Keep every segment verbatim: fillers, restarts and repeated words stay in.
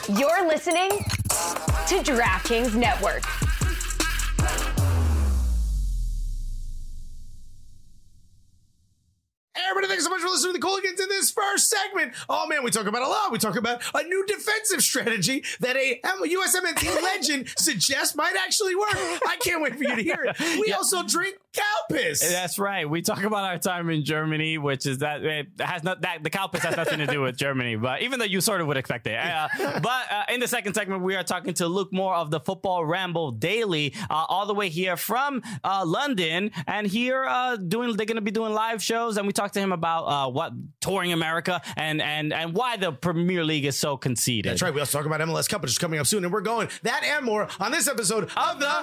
You're listening to DraftKings Network. Everybody, thanks so much for listening to the Cooligans in this first segment. Oh, man, we talk about a lot. We talk about a new defensive strategy that a U S M N T legend suggests might actually work. I can't wait for you to hear it. We yeah. also drink cow piss. That's right. We talk about our time in Germany, which is that it has not that the cow piss has nothing to do with Germany, but even though you sort of would expect it. Uh, but uh, in the second segment, we are talking to Luke Moore of the Football Ramble Daily, uh, all the way here from uh, London, and here uh, doing they're going to be doing live shows, and we talked to him about uh, what touring America and and and why the Premier League is so conceited. That's right. We also talk about M L S Cup, which is coming up soon, and we're going that and more on this episode of the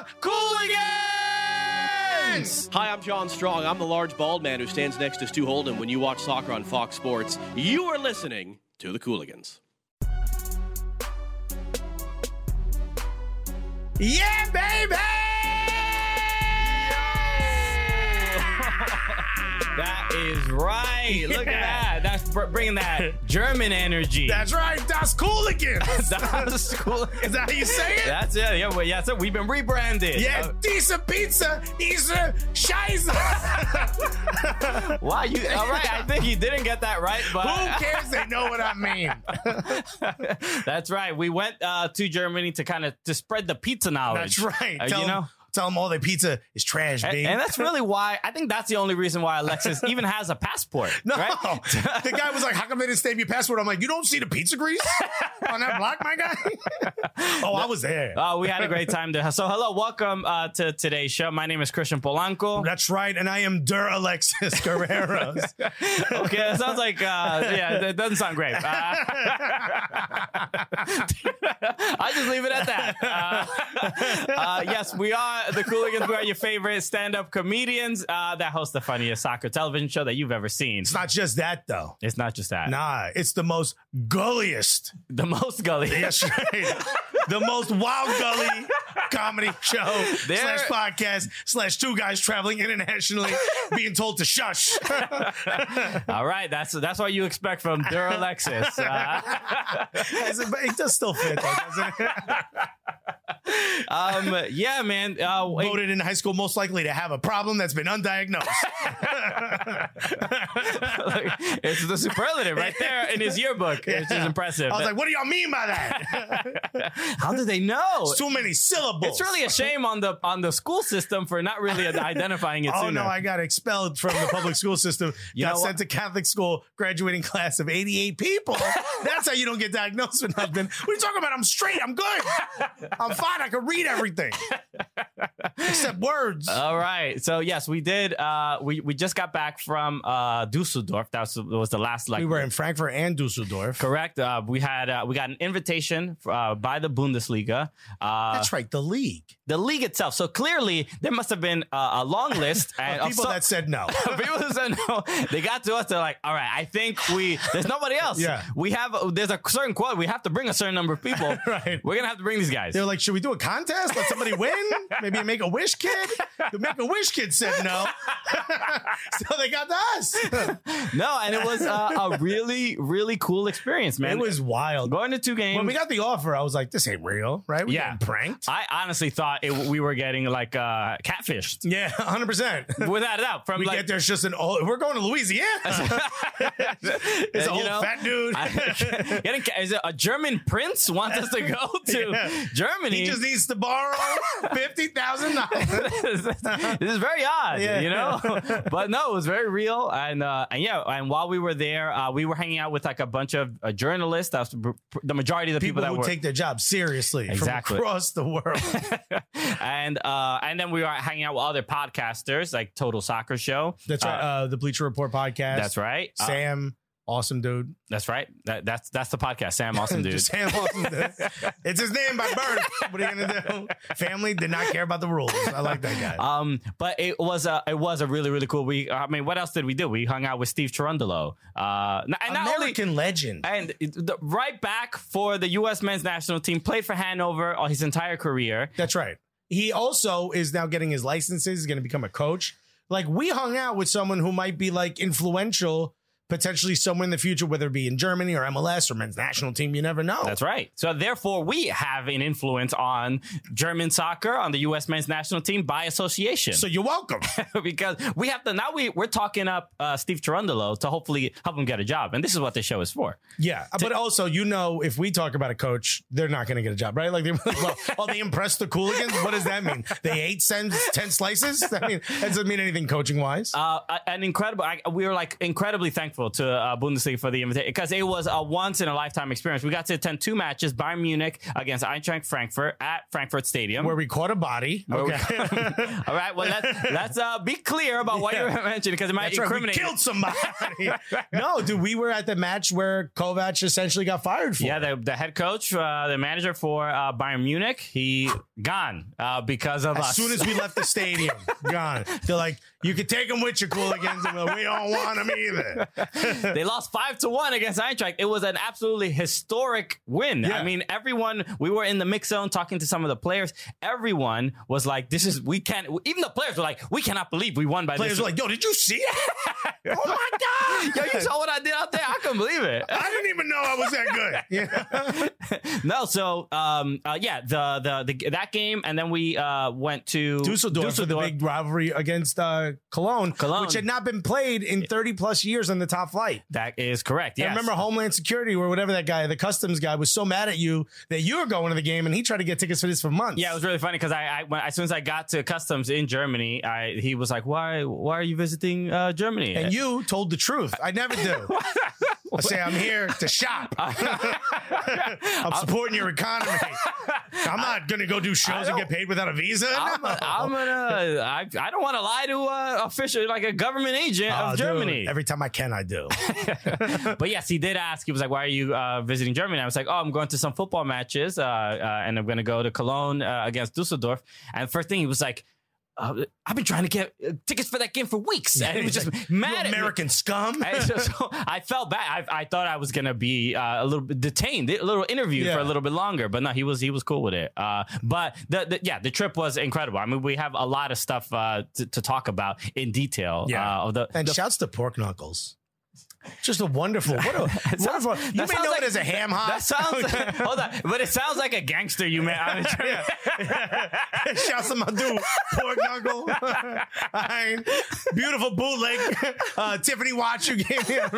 Cooligans. Hi, I'm John Strong. I'm the large bald man who stands next to Stu Holden when you watch soccer on Fox Sports. You are listening to the Cooligans. Yeah, baby! That is right. Look yeah. at that. That's br- bringing that German energy. That's right. Das Cooligans. Das Cooligans. Is that how you say it? That's it. Yeah, well, yeah, so we've been rebranded. Yeah, uh, diese Pizza is a Scheiße. Wow, you all right. I think you didn't get that right, but who cares? They know what I mean. That's right. We went uh, to Germany to kind of to spread the pizza knowledge. That's right. Uh, Tell you know? Them- Tell them all their pizza is trash, baby. And, and that's really why, I think that's the only reason why Alexis even has a passport. No. Right? The guy was like, how come they didn't stamp your passport? I'm like, you don't see the pizza grease on that block, my guy? Oh, I was there. Oh, we had a great time there. So hello, welcome uh, to today's show. My name is Christian Polanco. That's right. And I am Der Alexis Guerreros. Okay, it sounds like, uh, yeah, that doesn't sound great. Uh, I'll just leave it at that. Uh, uh, yes, we are the Cooligans. We are your favorite stand-up comedians uh, that host the funniest soccer television show that you've ever seen. It's not just that, though. It's not just that. Nah, it's the most gulliest. The most gully. That's right. The most wild gully comedy show there, slash podcast slash two guys traveling internationally being told to shush. All right. That's that's what you expect from Der Alexis. Uh, it does still fit, though, doesn't it? um, yeah, man. Uh, Voted in high school most likely to have a problem that's been undiagnosed. It's the superlative right there in his yearbook. Yeah. It's just impressive. I was like, what do y'all mean by that? How do they know? It's too many syllables. It's really a shame on the on the school system for not really identifying it oh, sooner. no, I got expelled from the public school system. You got know sent what? to Catholic school, graduating class of eighty-eight people. That's how you don't get diagnosed with nothing. What are you talking about? I'm straight. I'm good. I'm fine. I can read everything. Except words. All right. So, yes, we did. Uh, we, we just got back from uh, Dusseldorf. That was, was the last. Like, we were in Frankfurt and Dusseldorf. Correct. Uh, we had uh, we got an invitation uh, by the Bundesliga. Uh, That's right. The league. The league itself. So clearly there must have been uh, a long list and of people of so- that said no. People who said no. They got to us. They're like, all right, I think we, there's nobody else. Yeah. We have, there's a certain quote. We have to bring a certain number of people. Right. We're going to have to bring these guys. They were like, should we do a contest? Let somebody win? Maybe a Make-A-Wish kid? The Make-A-Wish kid said no. So they got to us. No, and it was uh, a really, really cool experience, man. It was wild. Going to two games. When we got the offer, I was like, this ain't real, right? We Yeah. getting pranked. I honestly thought it, we were getting like uh, catfished. Yeah, one hundred percent. Without a doubt. From We like, get there's just an old, we're going to Louisiana. It's an you old know, fat dude. I, getting, is it a German prince wants us to go to Yeah. Germany? He just needs to borrow fifty thousand dollars. This is very odd, Yeah. you know, but no, it was very real. And, uh, and yeah, and while we were there, uh, we were hanging out with like a bunch of uh, journalists. That's the majority of the people, People that who were take their job seriously Exactly. from across the world. and, uh, and then we were hanging out with other podcasters like Total Soccer Show. That's right. Uh, Uh, the Bleacher Report podcast. That's right. Uh, Sam, awesome dude. That's right. That, that's that's the podcast. Sam, awesome dude. Just Sam, awesome dude. It's his name by birth. What are you gonna do? Family did not care about the rules. I like that guy. Um, but it was a it was a really really cool week. I mean, what else did we do? We hung out with Steve Cherundolo. Uh, and not American only, legend. and the, right back for the U S men's national team. Played for Hanover all his entire career. That's right. He also is now getting his licenses. He's going to become a coach. Like, we hung out with someone who might be like influential potentially somewhere in the future, whether it be in Germany or M L S or men's national team. You never know. That's right. So therefore, we have an influence on German soccer, on the U S men's national team by association. So you're welcome. Because we have to, now we, we're talking up uh, Steve Cherundolo to hopefully help him get a job. And this is what this show is for. Yeah. But also, you know, if we talk about a coach, they're not going to get a job, right? Like, they, well, oh, they impressed the Cooligans? What does that mean? They ate ten, ten slices? I mean, that doesn't mean anything coaching wise. Uh, an incredible, I, we were like incredibly thankful to uh, Bundesliga for the invitation because it was a once in a lifetime experience. We got to attend two matches: Bayern Munich against Eintracht Frankfurt at Frankfurt Stadium, where we caught a body. Okay. All right. Well, let's let's uh, be clear about what yeah. you're mentioning because it might That's incriminate. Right. We killed somebody. No, dude, we were at the match where Kovac essentially got fired for. Yeah, the, the head coach, uh, the manager for uh, Bayern Munich, he gone uh, because of as us. As soon as we left the stadium, gone. They're like, you can take them with you, Cooligans, and we don't want them either. They lost five to one against Eintracht. It was an absolutely historic win. Yeah. I mean, everyone, we were in the mix zone talking to some of the players. Everyone was like, this is, we can't, even the players were like, we cannot believe we won by players this. Players were like, yo, did you see it? Oh my God. Yo, you saw what I did out there? I couldn't believe it. I didn't even know I was that good. Yeah. No, so, um, uh, yeah, the, the, the, that game. And then we uh, went to Dusseldorf, Dusseldorf for the big rivalry against uh, Cologne, Cologne, which had not been played in thirty plus years on the top flight. That is correct. Yeah. I remember Homeland Security or whatever that guy, the customs guy, was so mad at you that you were going to the game and he tried to get tickets for this for months. Yeah, it was really funny because I, I when, as soon as I got to customs in Germany, I, he was like, "Why, why are you visiting uh, Germany?" And you told the truth. I never do. I say I'm here to shop. I'm supporting your economy. I'm not going to go do shows and get paid without a visa. I'm, no. a, I'm gonna. I, I don't want to lie to uh, official like a government agent oh, of Germany. Dude, every time I can, I do. But yes, he did ask. He was like, "Why are you uh, visiting Germany?" I was like, "Oh, I'm going to some football matches, uh, uh, and I'm going to go to Cologne uh, against Dusseldorf." And first thing he was like, Uh, I've been trying to get uh, tickets for that game for weeks. And he was just like, mad at American me. scum. so, so I felt bad. I, I thought I was going to be uh, a little bit detained, a little interviewed yeah. for a little bit longer. But no, he was he was cool with it. Uh, but the, the, yeah, the trip was incredible. I mean, we have a lot of stuff uh, to, to talk about in detail. Yeah. Uh, of the, and the, shouts to Pork Knuckles. Just a wonderful. What a wonderful. You may know like, it as a ham hock. That sounds. Like, hold on, but it sounds like a gangster you met on the trip. Shouts to my dude, Pork Knuckle. I mean, beautiful bootleg uh, Tiffany watch you gave me.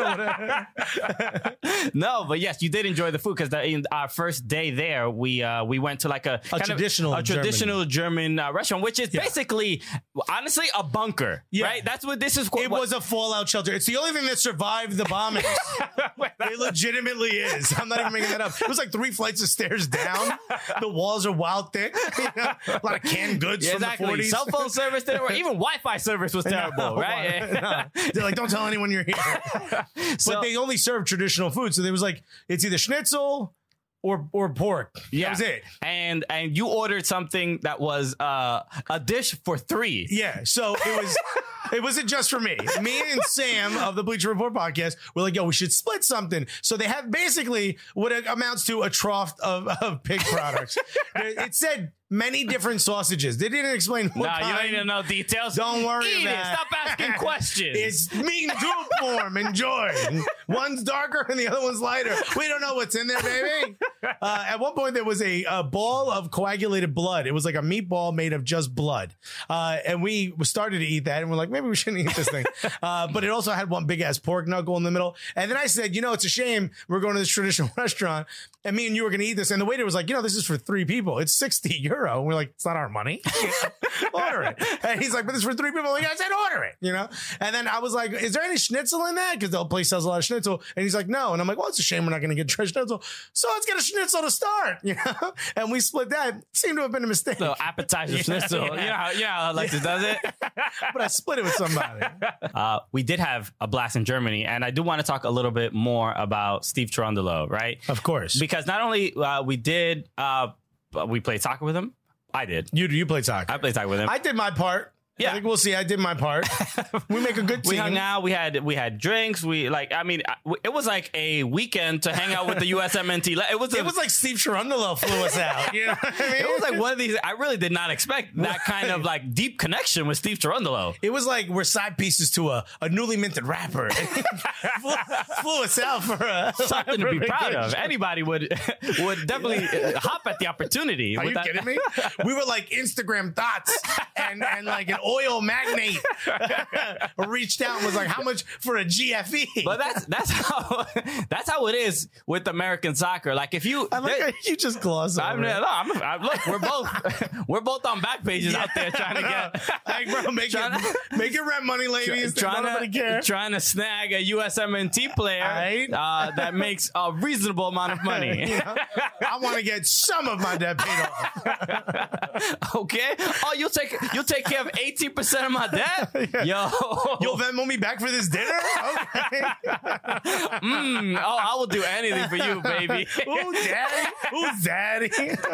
No, but yes, you did enjoy the food because in our first day there, we uh, we went to like a, a traditional of, a traditional German, German uh, restaurant, which is yeah. basically, honestly, a bunker. Yeah. Right? That's what this is. It what, was a fallout shelter. It's the only thing that survived the bombings. It legitimately is. I'm not even making that up. It was like three flights of stairs down. The walls are wild thick. You know? A lot of canned goods yeah, from exactly. the forties. Cell phone service didn't work. Even Wi-Fi service was terrible, no, right? No. They're like, don't tell anyone you're here. So, but they only serve traditional food. So there was like, it's either schnitzel or or pork. Yeah. That was it. And and you ordered something that was uh, a dish for three. Yeah. So it was it wasn't just for me. Me and Sam of the Bleacher Report podcast were like, yo, we should split something. So they have basically what amounts to a trough of, of pig products. It said many different sausages. They didn't explain what No, kind. you don't need to know details. Don't worry Eat about it. Stop asking questions. It's meat and soup form. Enjoy. One's darker and the other one's lighter. We don't know what's in there, baby. Uh, at one point, there was a, a ball of coagulated blood. It was like a meatball made of just blood. Uh, and we started to eat that, and we're like, maybe we shouldn't eat this thing. Uh, but it also had one big ass pork knuckle in the middle. And then I said, you know, it's a shame we're going to this traditional restaurant, and me and you were going to eat this. And the waiter was like, you know, this is for three people. It's sixty euro. And we're like, it's not our money. Order it. And he's like, but this is for three people. I'm like, I said order it, you know? And then I was like, is there any schnitzel in that? Because the place sells a lot of schnitzel. And he's like, no. And I'm like, well, it's a shame we're not going to get schnitzel. So let's get a schnitzel to start, you know? And we split that. Seemed to have been a mistake. So appetizer yeah, schnitzel. Yeah. You know how, you know how Alexis does it? But I split it with somebody. Uh, we did have a blast in Germany. And I do want to talk a little bit more about Steve Cherundolo, right? Of course. Because not only uh, we did, uh, we played soccer with him. I did. You you played soccer. I played soccer with him. I did my part. Yeah. I think we'll see. I did my part. We make a good team. We hung out. We had we had drinks. We like. I mean, it was like a weekend to hang out with the U S M N T. It was. A, it was like Steve Cherundolo flew us out. You know what I mean? It was like one of these. I really did not expect that kind of like deep connection with Steve Cherundolo. It was like we're side pieces to a, a newly minted rapper. flew, flew us out for a, something to be proud of. Anybody would would definitely hop at the opportunity. Are with you that. kidding me? We were like Instagram thoughts, and, and like an oil magnate reached out and was like, "How much for a G F E?" But that's that's how that's how it is with American soccer. Like if you, I like how you just gloss over. I'm, it. no, I'm, I'm, look, we're both we're both on back pages out there trying to get, like, bro, make trying it to- make it rent money, ladies. trying Nobody to care. trying to snag a U S M N T player Right. uh, that makes a reasonable amount of money. You know? I want to get some of my debt paid off. Okay. Oh, you'll take you'll take care of eighteen percent of my debt. Yo, You'll Venmo me back for this dinner? Okay. mm, oh, I will do anything for you, baby. Ooh, daddy. Ooh, daddy.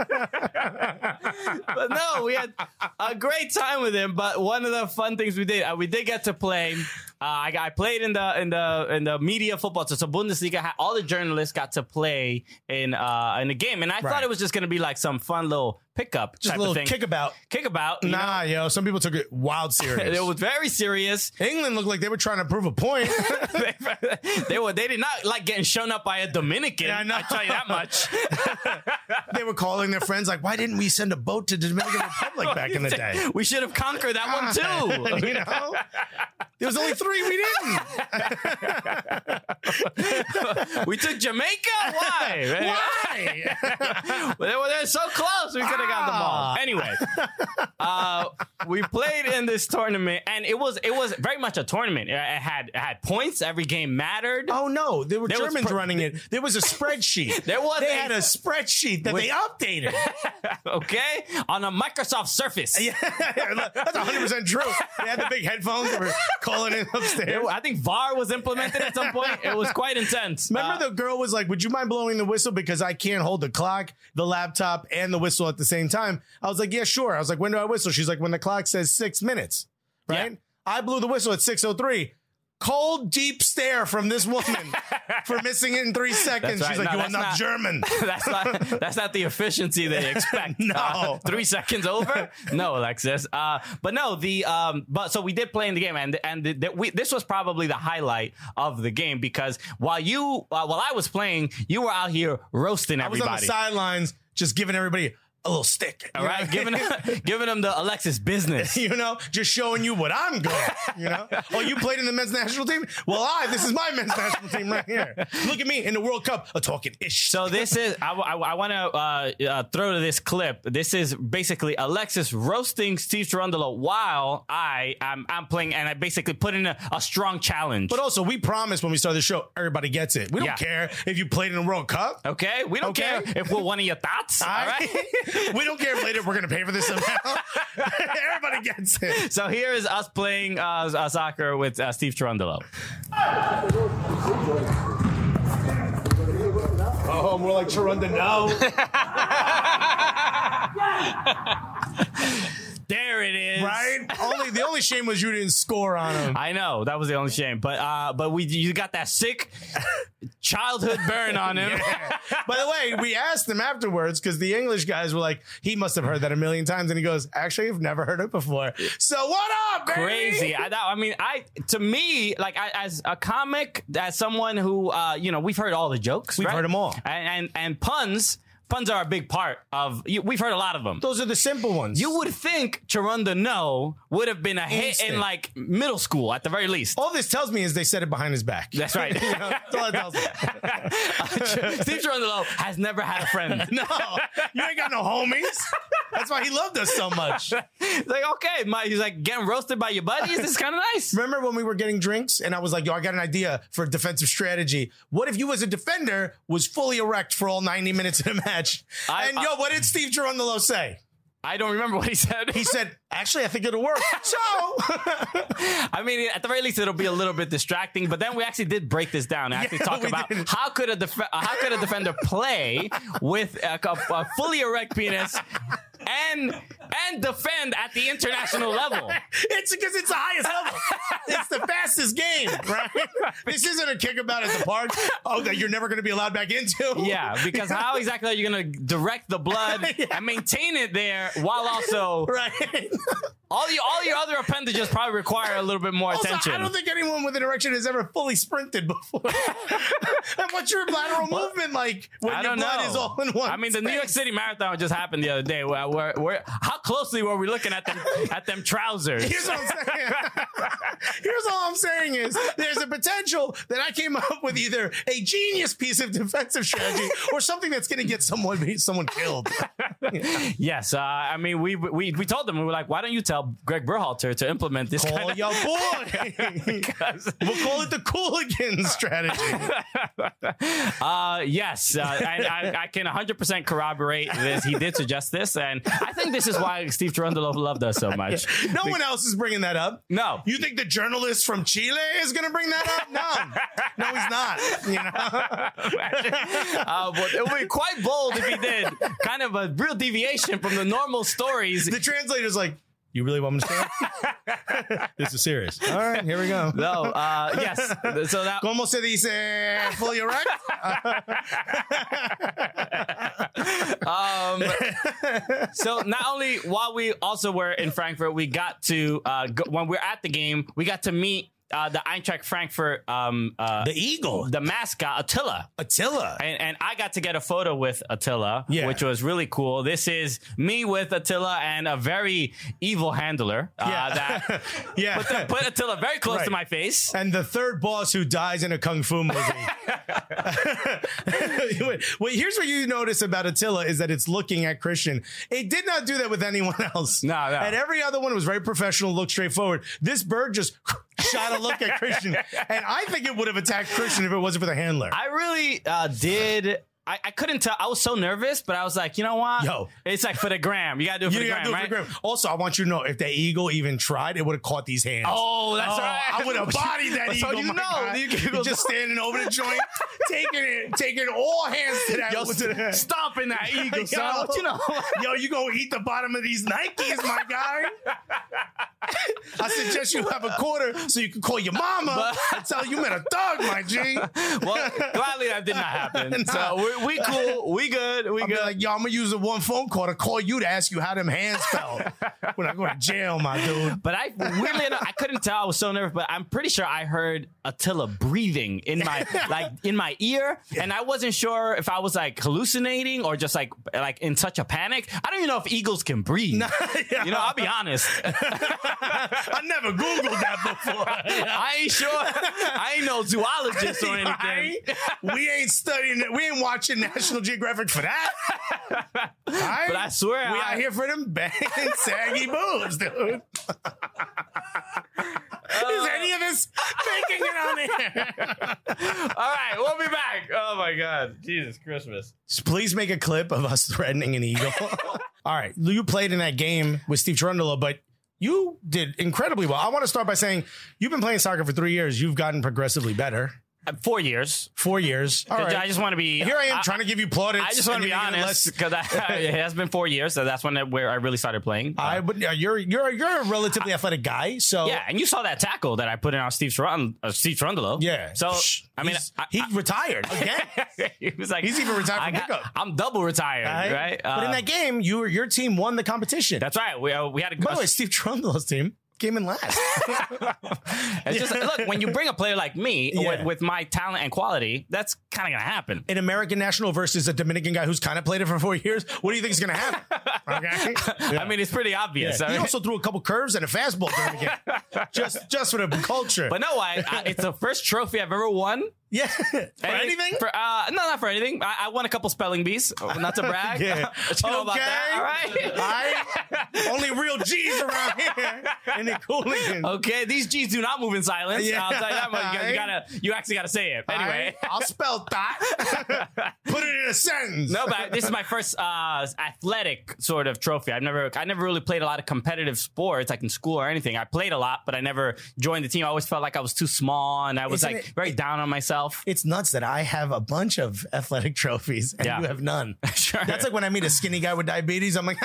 But no, we had a great time with him. But one of the fun things we did, uh, we did get to play. Uh, I, I played in the in the in the media football. So, so Bundesliga had all the journalists got to play in uh, in the game, and I Right. thought it was just going to be like some fun little pickup, Just type a little of thing. kickabout. Kickabout. you Nah, yo. Some people took it wild know? serious. It was very serious. England looked like they were trying to prove a point. they, they were they did not like getting shown up by a Dominican. Yeah, I know. I tell you that much. They were calling their friends like, "Why didn't we send a boat to the Dominican Republic back in the day?" We should have conquered that one too. You know, there was only three. We didn't. We took Jamaica. Why? man? Why? They were they're so close. We could have got them all. Ah. Anyway, uh, we played in this tournament, and it was it was very much a tournament. It had it had points. Every game mattered. Oh no, there were There was Germans pro- running it. There was a spreadsheet. There was They a- had a spreadsheet that With- they updated. Okay, on a Microsoft Surface. Yeah, that's one hundred percent true. They had the big headphones. They were calling in upstairs. It- I think V A R was implemented at some point. It was quite intense. Remember Uh, the girl was like, "Would you mind blowing the whistle because I can't hold the clock, the laptop, and the whistle at the same time?" I was like, "Yeah, sure." I was like, "When do I whistle?" She's like, "When the clock says six minutes." Right? Yeah. I blew the whistle at six oh three. Cold, deep stare from this woman for missing it in three seconds. That's She's right. like, No, "You are that's not, not- German." that's not that's not the efficiency they expect. No. Uh, three seconds over. No, Alexis. Uh, but no, the um, but so we did play in the game, and and the, the, we, this was probably the highlight of the game because while you uh, while I was playing, you were out here roasting I was on the everybody. sidelines just giving everybody a little stick. All you right, know? giving giving them the Alexis business. You know, just showing you what I'm good at, you know? Oh, you played in the men's national team? Well, I, this is my men's national team right here. Look at me in the World Cup, a talking ish. So this is, I, I, I want to uh, uh, throw to this clip. This is basically Alexis roasting Steve Cherundolo while I am I'm playing, and I basically put in a, a strong challenge. But also, we promised when we started the show, everybody gets it. We don't Yeah. care if you played in the World Cup. Okay, we don't Okay. care if we're one of your thoughts. All right. We don't care if later we're going to pay for this amount. Everybody gets it. So here is us playing uh, uh, soccer with uh, Steve Cherundolo. Oh, more like Cherunda, no. There it is. Right? Only the only shame was you didn't score on him. I know that was the only shame, but uh, but we you got that sick childhood burn on him. Yeah. By the way, we asked him afterwards because the English guys were like, he must have heard that a million times, and he goes, "Actually, I've never heard it before." So what up, baby? Crazy. I, I mean, I to me, like I, as a comic, as someone who, uh, you know, we've heard all the jokes. We've right? heard 'em all. and, and and puns. Puns are a big part of. You, we've heard a lot of them. Those are the simple ones. You would think Cherunda No would have been a hit Instant. in like middle school at the very least. All this tells me is they said it behind his back. That's right. You know, that's all it tells me. Steve Cherundolo has never had a friend. No, you ain't got no homies. That's why he loved us so much. It's like, okay, my, he's like getting roasted by your buddies. This is kind of nice. Remember when we were getting drinks and I was like, yo, I got an idea for defensive strategy. What if you as a defender was fully erect for all ninety minutes of the match? I- and yo, what did Steve Cherundolo say? I don't remember what he said. He said, actually, I think it'll work. So I mean, at the very least, it'll be a little bit distracting. But then we actually did break this down and actually Yeah, talk we about did. how could a def- uh, how could a defender play with a, a, a fully erect penis and and defend at the international level. It's because it's the highest level. It's the fastest game, right? This isn't a kickabout at the park. Oh, that you're never going to be allowed back into. Yeah, because how exactly are you going to direct the blood yeah. and maintain it there while also right? all the all your other appendages probably require a little bit more also, attention. I don't think anyone with an erection has ever fully sprinted before. And what's your lateral well, movement like when I your don't blood know. is all in one? I mean, the space? New York City Marathon just happened the other day. Where, where, where how closely were we looking at them at them trousers? Here's what I'm saying. Here's all I'm saying is there's a potential that I came up with either a genius piece of defensive strategy or something that's going to get someone someone killed. Yes, uh, I mean we we we told them, we were like, why don't you tell Greg Berhalter to implement this? Call kind of- your boy. Because we'll call it the Cooligans strategy. Uh, yes, uh, I, I, I can one hundred percent corroborate this. He did suggest this, and I think this is why Steve Cherundolo loved us so much. Yeah. No Be- one else is bringing that up. No. You think the journalist from Chile is going to bring that up? No. No, he's not. You know? uh, but it would be quite bold if he did. Kind of a real deviation from the normal stories. The translator's like, you really want me to say it? This is serious. All right, here we go. No, uh, yes. So that. ¿Cómo se dice fully erect? um, so not only while we also were in Frankfurt, we got to, uh, go, when we were at the game, we got to meet Uh, the Eintracht Frankfurt, um, uh, the Eagle, the mascot, Attila. Attila. And, and I got to get a photo with Attila, yeah. which was really cool. This is me with Attila and a very evil handler. Uh, yeah. That yeah. put, the, put Attila very close right. to my face. And the third boss who dies in a Kung Fu movie. Wait, here's what you notice about Attila is that it's looking at Christian. It did not do that with anyone else. No, no. And every other one was very professional, looked straightforward. This bird just shot a look at Christian. And I think it would have attacked Christian if it wasn't for the handler. I really uh, did. I, I couldn't tell. I was so nervous, but I was like, you know what? Yo. It's like for the gram. You got to do it for you the gotta gram, do it right? for the gram. Also, I want you to know, if the Eagle even tried, it would have caught these hands. Oh, that's oh, right. I would have bodied that so Eagle. you my know. God. You can just standing over the joint, taking it, taking all hands to that. Yo, to the, stomping that Eagle, yo, son. You know. Yo, you gonna eat the bottom of these Nikes, my guy. I suggest you have a quarter so you can call your mama but, and tell her you met a thug, my G. Well, gladly that did not happen. Nah. So we, we cool. We good. We I'll good. Be like, yo, I'm gonna use the one phone call to call you to ask you how them hands felt when I go to jail, my dude. But I weirdly enough, I couldn't tell. I was so nervous, but I'm pretty sure I heard Attila breathing in my like in my ear, yeah. and I wasn't sure if I was like hallucinating or just like like in such a panic. I don't even know if eagles can breathe. Nah, yeah. You know, I'll be honest. I never Googled that before. I ain't sure. I ain't no zoologist or anything. Right? We ain't studying it. We ain't watching National Geographic for that. Right? But I swear, we I, out here for them banging saggy boobs, dude. Uh, Is any of this making it on here? All right, we'll be back. Oh my God, Jesus Christmas! Please make a clip of us threatening an eagle. All right, you played in that game with Steve Cherundolo, but you did incredibly well. I want to start by saying you've been playing soccer for three years. You've gotten progressively better. Uh, four years. Four years. All right. I just want to be. Here I am I, trying to give you plaudits. I just want to be honest because it has been four years, so that's when I, where I really started playing. Uh, I would. You're you're you're a relatively I, athletic guy, so yeah. And you saw that tackle that I put in on Steve Cherundolo. Uh, Steve Cherundolo. Yeah. So Shh, I mean, I, he I, retired again. He was like, he's even retired from got, pickup. I'm double retired, right? right? But uh, in that game, you were, your team won the competition. That's right. We uh, we had a. By the way, Steve Cherundolo's team came in last. It's just look, when you bring a player like me yeah. with, with my talent and quality, that's kind of gonna happen. An American national versus a Dominican guy who's kind of played it for four years. What do you think is gonna happen? Okay, yeah. I mean, it's pretty obvious. Yeah. I he mean, also threw a couple curves and a fastball during the game, just just for the culture. But no, I, I it's the first trophy I've ever won. Yeah, for Any, anything? For uh, no, not for anything. I, I won a couple spelling bees. Not to brag. Yeah. You know okay. about that, all right. I, only real G's around here in the Cooligans. Okay, these G's do not move in silence. Yeah. I'll tell you that much. You, you gotta, you actually gotta say it. Anyway, I, I'll spell that. Put it in a sentence. No, but this is my first uh, athletic sort of trophy. I've never, I never really played a lot of competitive sports, like in school or anything. I played a lot, but I never joined the team. I always felt like I was too small, and I was Isn't like very it, down on myself. It's nuts that I have a bunch of athletic trophies and yeah. you have none. sure. That's like when I meet a skinny guy with diabetes. I'm like,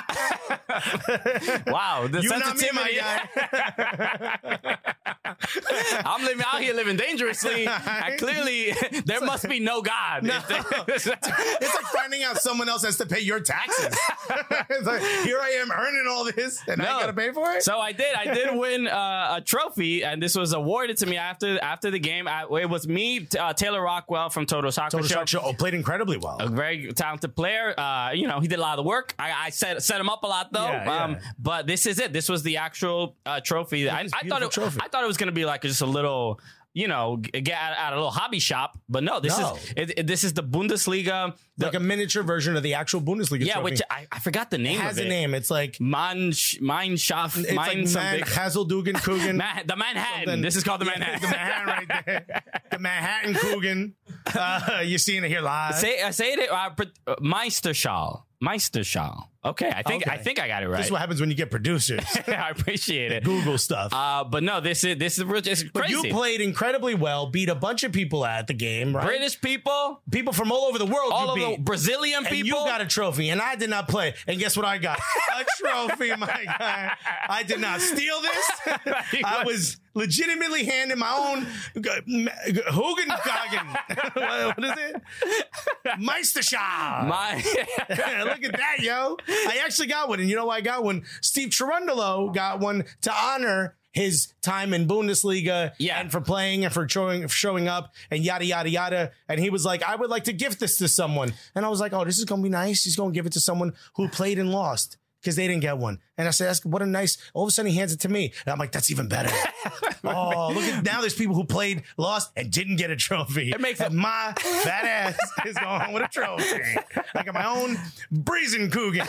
wow, the you sensitivity. not me, my guy. I'm living out here living dangerously. And clearly, there must be no God. No. It's like finding out someone else has to pay your taxes. It's like, here I am earning all this, and No. I got to pay for it. So I did. I did win uh, a trophy, and this was awarded to me after after the game. I, it was me, uh, Taylor Rockwell from Total Soccer Total Show. Soccer Show. Oh, played incredibly well. A very talented player. Uh, you know, he did a lot of the work. I, I set set him up a lot though. Yeah, yeah. Um, but this is it. This was the actual uh, trophy. I, is I thought it. beautiful trophy. I thought it was going to be like just a little. You know, g- get out, out a little hobby shop, but no, this No. is it, it- this is the Bundesliga, the, Like a miniature version of the actual Bundesliga yeah, trophy. which I, I forgot the name it has of a it. name. It's like Mann, Mine Schaff, it's Mine like Man something. Hazeldugen Kugen. Ma- the Manhattan. Something. This is called the Yeah, Manhattan. the Manhattan right there. The Manhattan Kugen. Uh, you're seeing it here live. Say uh, say it. Uh, pr- uh, Meisterschal. Meisterschal. Okay, I think I Okay. think I got it right. This is what happens when you get producers. I appreciate it. Google stuff. Uh, but no, this is this is real- it's but crazy. you played incredibly well, beat a bunch of people at the game, right? British people, people from all over the world all you of beat. the Brazilian And people. you got a trophy, and I did not play. And guess what I got? A trophy, my guy. I did not steal this. I was legitimately handed my own Hugengagen. What is it? Meisterschal. My Look at that, yo. I actually got one. And you know why I got one? Steve Cherundolo got one to honor his time in Bundesliga Yeah. and for playing and for showing, for showing up and yada, yada, yada. And he was like, I would like to gift this to someone. And I was like, oh, this is going to be nice. He's going to give it to someone who played and lost because they didn't get one. And I said, that's what a nice, all of a sudden he hands it to me. And I'm like, that's even better. Oh, look at, now there's people who played, lost, and didn't get a trophy. It makes and my fat ass is going home with a trophy. I got my own Briesenkugen.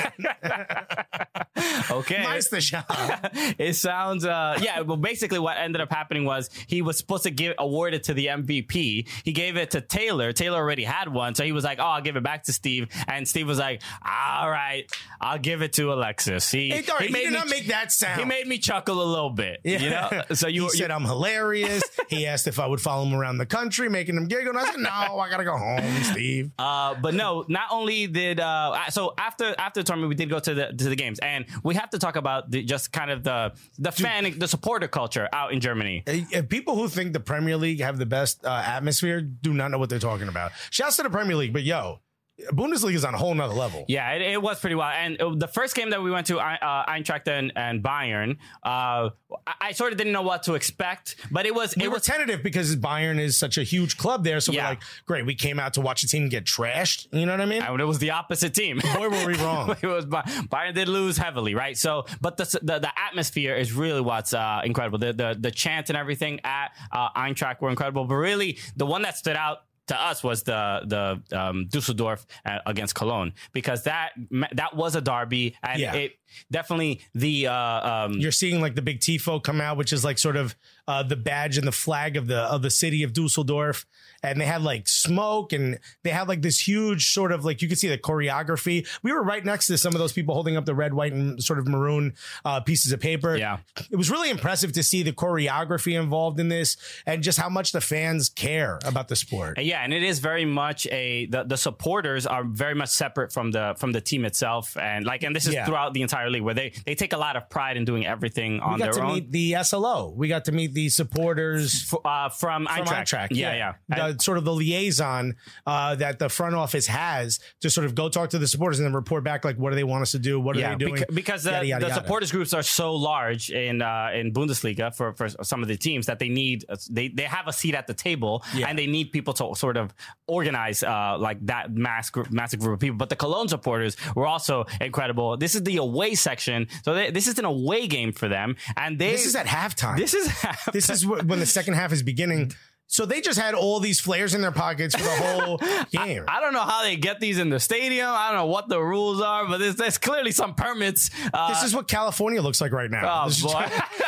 okay. Meisterschal. It sounds uh yeah, well basically what ended up happening was he was supposed to give awarded to the M V P. He gave it to Taylor. Taylor already had one, so he was like, "Oh, I'll give it back to Steve." And Steve was like, "All right, I'll give it to Alexis." He, Hey, Dory, he, made did me not make that sound. He made me chuckle a little bit. You know? So you, he you said I'm hilarious. He asked if I would follow him around the country, making him giggle. And I said, no, I gotta go home, Steve. Uh, but no, not only did uh, so after after the tournament we did go to the to the games, and we have to talk about the, just kind of the the fan the supporter culture out in Germany. If people who think the Premier League have the best uh, atmosphere do not know what they're talking about. Shouts to the Premier League, but yo, Bundesliga is on a whole nother level. Yeah, it, it was pretty wild. And uh, the first game that we went to, uh, Eintracht and, and Bayern, uh, I, I sort of didn't know what to expect, but it was We it were was tentative because Bayern is such a huge club there. So Yeah. we're like, great, we came out to watch a team get trashed. You know what I mean? and it was the opposite team. Boy, were we wrong. It was Bay- Bayern did lose heavily, right? So, but the the, the atmosphere is really what's uh, incredible. The, the the chant and everything at uh, Eintracht were incredible. But really, the one that stood out to us was the the um, Dusseldorf uh, against Cologne, because that that was a derby, and Yeah. it definitely the uh, um, You're seeing like the big Tifo come out, which is like sort of uh, the badge and the flag of the of the city of Dusseldorf. And they had like smoke, and they had like this huge sort of like, you could see the choreography. We were right next to some of those people holding up the red, white, and sort of maroon uh, pieces of paper. Yeah. It was really impressive to see the choreography involved in this and just how much the fans care about the sport. Yeah, and it is very much a the, the supporters are very much separate from the from the team itself, and like and this is Yeah. throughout the entire league, where they they take a lot of pride in doing everything on We got their to own. meet the S L O. We got to meet the supporters F- uh, from from Eintracht. Eintracht. Yeah, yeah. The, sort of the liaison uh, that the front office has to sort of go talk to the supporters and then report back, like, what do they want us to do? What are Yeah, they doing? beca- because uh, Yada, yada, the yada. supporters groups are so large in uh, in Bundesliga for, for some of the teams that they need they they have a seat at the table, Yeah. and they need people to sort of organize uh, like that mass group, massive group of people. But the Cologne supporters were also incredible. This is the away section, so they, this is an away game for them, and they This is at halftime. this is This is wh- when the second half is beginning. So they just had all these flares in their pockets for the whole game. I don't know how they get these in the stadium. I don't know what the rules are, but there's, there's clearly some permits. Uh, This is what California looks like right now. oh This is- boy,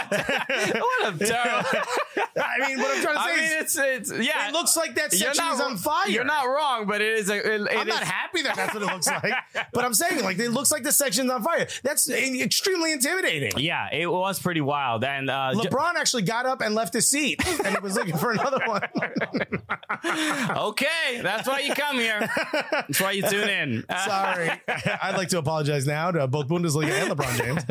what a terrible. I mean, what I'm trying to say I mean, is, it's it's yeah. it looks like that You're section not is on fire. You're not wrong, but it is. A, it, it I'm not is- happy that that's what it looks like. But I'm saying, like, it looks like the section's on fire. That's extremely intimidating. Yeah, it was pretty wild, and uh, ju- LeBron actually got up and left his seat, and he was looking for another one. Okay, that's why you come here. That's why you tune in. Sorry. I'd like to apologize now to both Bundesliga and LeBron James.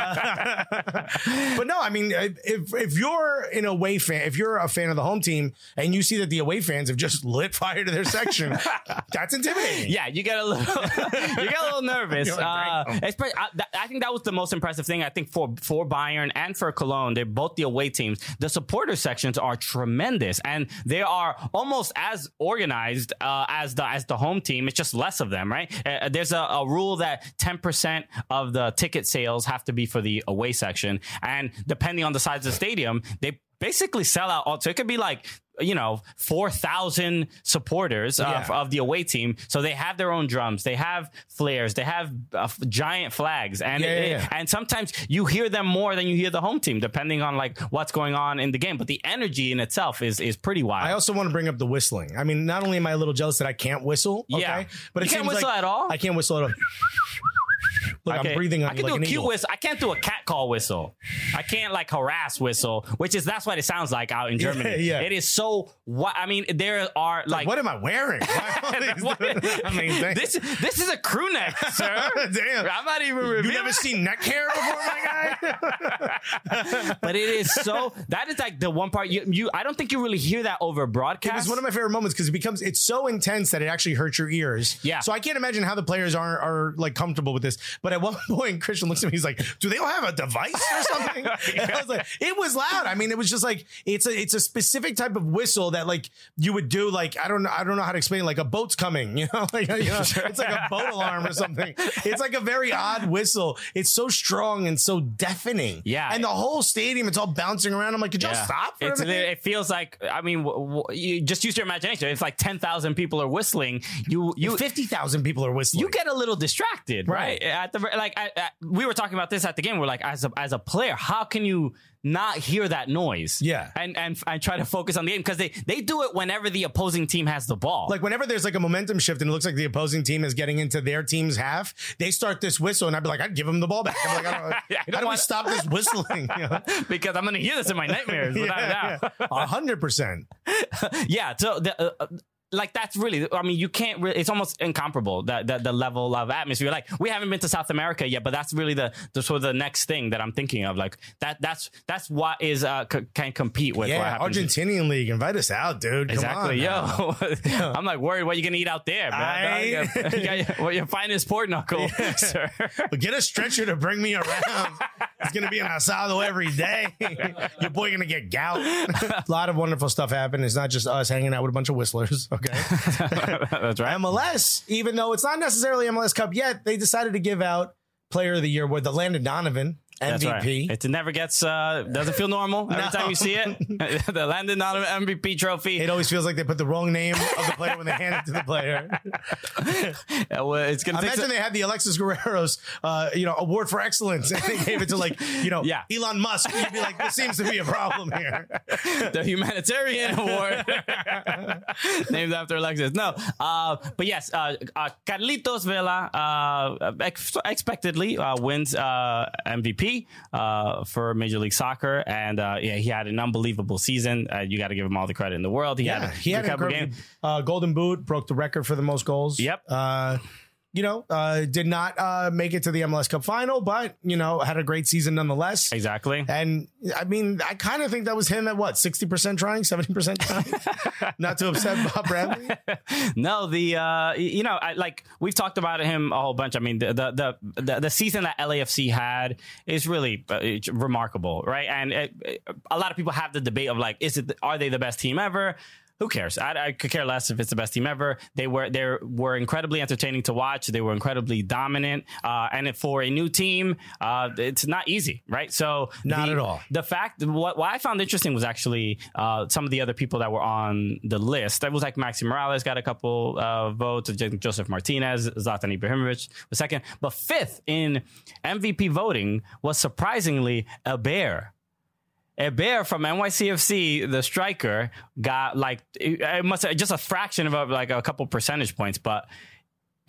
But no, I mean, if if you're an away fan, if you're a fan of the home team and you see that the away fans have just lit fire to their section, that's intimidating. Yeah, you get a little, you get a little nervous. Like, uh, especially, I, I think that was the most impressive thing. I think for for Bayern and for Cologne, they're both the away teams. The supporter sections are tremendous, and they are almost as organized uh, as the as the home team. It's just less of them, right? Uh, there's a, a rule that ten percent of the ticket sales have to be for the away section, and depending on the size of the stadium, they basically sell out all. So it could be like, you know, four thousand supporters uh, Yeah. of the away team. So they have their own drums, they have flares, they have uh, giant flags. And Yeah, it, yeah, yeah. and sometimes you hear them more than you hear the home team, depending on like what's going on in the game. But the energy in itself is is pretty wild. I also want to bring up the whistling. I mean, not only am I a little jealous that I can't whistle, okay, Yeah. but it You can't seems whistle like at all? I can't whistle at all. Look, I I'm can- breathing on I you can like do an a cute eagle. whistle. I can't do a cat call whistle. I can't like harass whistle, which is that's what it sounds like out in Germany. yeah. It is so. What I mean, there are like. What am I wearing? Why are these- What- I mean, thank- this this is a crew neck, sir. Damn. I'm not even You revealing. never seen neck hair before, my guy? But it is so. That is like the one part you you. I don't think you really hear that over broadcast. It was one of my favorite moments because it becomes it's so intense that it actually hurts your ears. Yeah. So I can't imagine how the players are are like comfortable with this. But at one point, Christian looks at me. He's like, "Do they all have a device or something?" And I was like, "It was loud. I mean, it was just like it's a it's a specific type of whistle that like you would do like I don't know I don't know how to explain it, like a boat's coming. You know, like you know, it's like a boat alarm or something. It's like a very odd whistle. It's so strong and so deafening. Yeah. And the whole stadium, it's all bouncing around. I'm like, could y'all Yeah. stop for It's, a minute? it feels like I mean, w- w- you just use your imagination. If like ten thousand people are whistling, you you fifty thousand people are whistling. you get a little distracted, right? Right. At the like, I, I, we were talking about this at the game. We're like, as a as a player, how can you not hear that noise? Yeah. and and I try to focus on the game because they they do it whenever the opposing team has the ball. Like whenever there's like a momentum shift and it looks like the opposing team is getting into their team's half, they start this whistle and I'd be like, I'd give them the ball back. I'm like, I don't, Yeah, I how don't do we want- stop this whistling? You know? because I'm gonna hear this in my nightmares. without a doubt. A hundred percent. Yeah, so the, uh, uh, like that's really, I mean, you can't really, it's almost incomparable, that the, the level of atmosphere. Like we haven't been to South America yet, but that's really the, the sort of the next thing that I'm thinking of. Like that, that's, that's what is, uh, c- can compete with what Yeah, happens. Argentinian league, invite us out, dude. Come Exactly, on now. yo. I'm like worried what you gonna eat out there, man. I- You got- you got- Well, your finest pork knuckle, sir. But get a stretcher to bring me around. It's gonna be an asado every day. Your boy gonna get gout. A lot of wonderful stuff happened. It's not just us hanging out with a bunch of whistlers. Okay. That's right. M L S, even though it's not necessarily M L S Cup yet, they decided to give out Player of the Year with the Landon Donovan M V P. That's right. It never gets, uh, doesn't feel normal every No. time you see it. The Landon Donovan M V P trophy. It always feels like they put the wrong name of the player when they hand it to the player. Uh, well, it's gonna take Imagine some- they had the Alexis Guerrero's, uh, you know, award for excellence, and they gave it to like, you know, Yeah. Elon Musk. You'd be like, there seems to be a problem here. the humanitarian award named after Alexis. No, uh, but yes, uh, uh, Carlitos Vela uh, ex- expectedly uh, wins uh, M V P uh, for Major League Soccer, and uh, yeah, he had an unbelievable season. Uh, you got to give him all the credit in the world. He Yeah, had a he had a incredible great uh, Golden Boot, broke the record for the most goals. Yep. Uh, you know, uh, did not uh, make it to the M L S Cup final, but, you know, had a great season nonetheless. Exactly. And I mean, I kind of think that was him at what, sixty percent trying, seventy percent trying? Not to upset Bob Bradley. No, the uh, you know, I, like we've talked about him a whole bunch. I mean, the the the, the season that L A F C had is really uh, it's remarkable, right? And it, it, a lot of people have the debate of like, is it are they the best team ever? Who cares? I, I could care less if it's the best team ever. They were they were incredibly entertaining to watch. They were incredibly dominant, uh, and for a new team, uh, it's not easy, right? So Not the, at all. The fact what what I found interesting was actually uh, some of the other people that were on the list. That was like Maxi Morales got a couple uh, votes. Joseph Martinez, Zlatan Ibrahimovic was second, but fifth in M V P voting was surprisingly Heber. Heber from N Y C F C, the striker, got like it must just a fraction of a, like a couple percentage points, but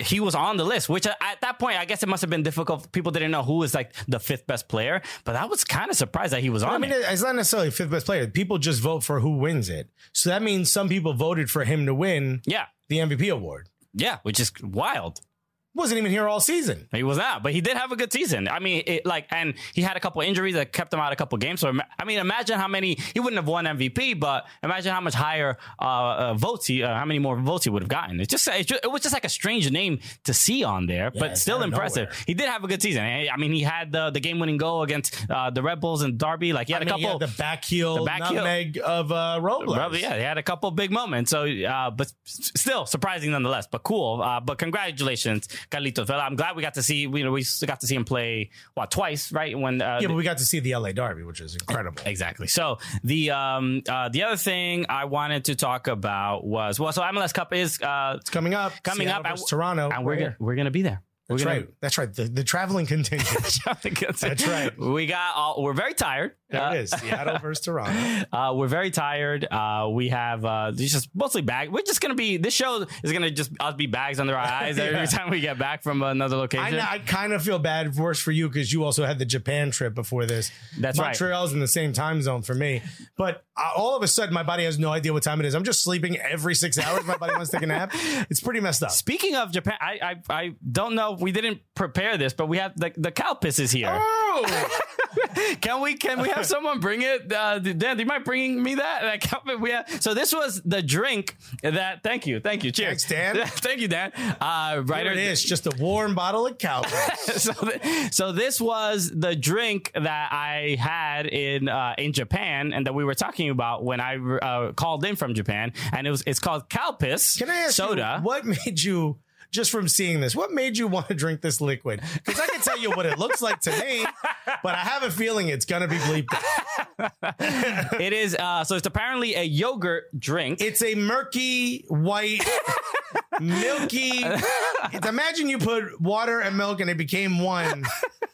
he was on the list, which at that point, I guess it must have been difficult. People didn't know who was like the fifth best player, but I was kind of surprised that he was on I mean, it. it's not necessarily fifth best player. People just vote for who wins it. So that means some people voted for him to win Yeah. the M V P award. Yeah, which is wild. Wasn't even here all season. He was not, but he did have a good season. I mean, it, like, and he had a couple injuries that kept him out a couple games. So, I mean, imagine how many, he wouldn't have won M V P, but imagine how much higher uh, uh, votes he, uh, how many more votes he would have gotten. It's just, it, just, it was just like a strange name to see on there, Yeah, but it's still out of impressive. nowhere. He did have a good season. I mean, he had the, the game winning goal against uh, the Red Bulls and Derby. Like, he had I mean, a couple. he had the back heel the back heel. nutmeg of uh, Robles. Well, yeah, he had a couple big moments. So, uh, but s- still surprising nonetheless. But cool. Uh, but congratulations, Carlitos Vela. I'm glad we got to see. You know, we got to see him play what twice, right? When uh, Yeah, but we got to see the L A Derby, which is incredible. exactly. So the um uh, the other thing I wanted to talk about was well, so M L S Cup is uh It's coming up. coming Seattle up versus and, Toronto. and we're Right gonna, here. we're gonna be there. We're That's gonna, right. That's right. The, the traveling contingent. That's right. We got all, we're very tired. There Uh, it is. Seattle versus Toronto. Uh, we're very tired. Uh, we have uh, it's just mostly bag. We're just gonna be. This show is gonna just us be bags under our eyes every Yeah. time we get back from another location. I, I kind of feel bad, worse for you because you also had the Japan trip before this. That's right. Montreal's in the same time zone for me, but uh, all of a sudden my body has no idea what time it is. I'm just sleeping every six hours. My body wants to take a nap. It's pretty messed up. Speaking of Japan, I, I I don't know. We didn't prepare this, but we have the the cow piss is here. Oh, Can we can we have someone bring it? Uh, Dan, do you mind bringing me that? That cow piss we have. So this was the drink that. Thank you, thank you. Cheers, Thanks, Dan. thank you, Dan. Uh, there writer, it is. Just a warm bottle of cow piss. so, th- so this was the drink that I had in uh, in Japan, and that we were talking about when I uh, called in from Japan, and it was it's called cow piss Can I ask soda. you, what made you, just from seeing this, what made you want to drink this liquid? Because I can tell you what it looks like to me, but I have a feeling it's going to be bleeped out. It is uh, so it's apparently a yogurt drink. It's a murky, white, milky. It's, imagine you put water and milk and it became one.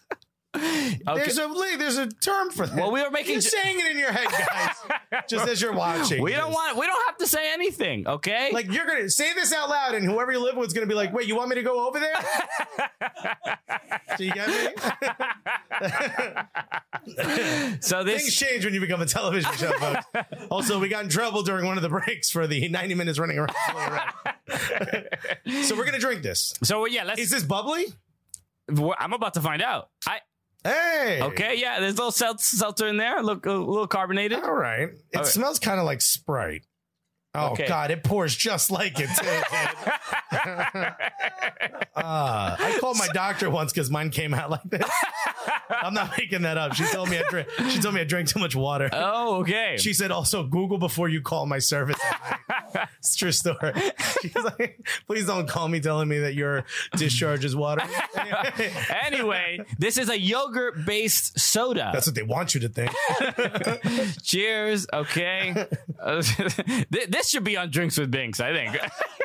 There's a there's a term for that. Well, we were making You're ju- saying it in your head, guys, just as you're watching. we don't this. want we don't have to say anything, okay? Like, you're gonna say this out loud, and whoever you live with is gonna be like, "Wait, you want me to go over there?" Do you get me? so Things this change when you become a television show, folks. Also, we got in trouble during one of the breaks for the ninety minutes running around. So we're gonna drink this. so yeah, let's. Is this bubbly? I'm about to find out. I Hey. okay, yeah. There's a little sel- seltzer in there. Look, a little carbonated. All right. It All right. smells kind of like Sprite. Oh, Okay. God. It pours just like it, too, kid. uh, I called my doctor once because mine came out like this. I'm not making that up. She told me I drank, she told me I drank too much water. Oh, okay. She said, also, Google before you call my service. It's a true story. She's like, please don't call me telling me that your discharge is water. Anyway, Anyway, this is a yogurt-based soda. that's what they want you to think. Cheers. Okay. Uh, th- this should be on Drinks with Binks, I think.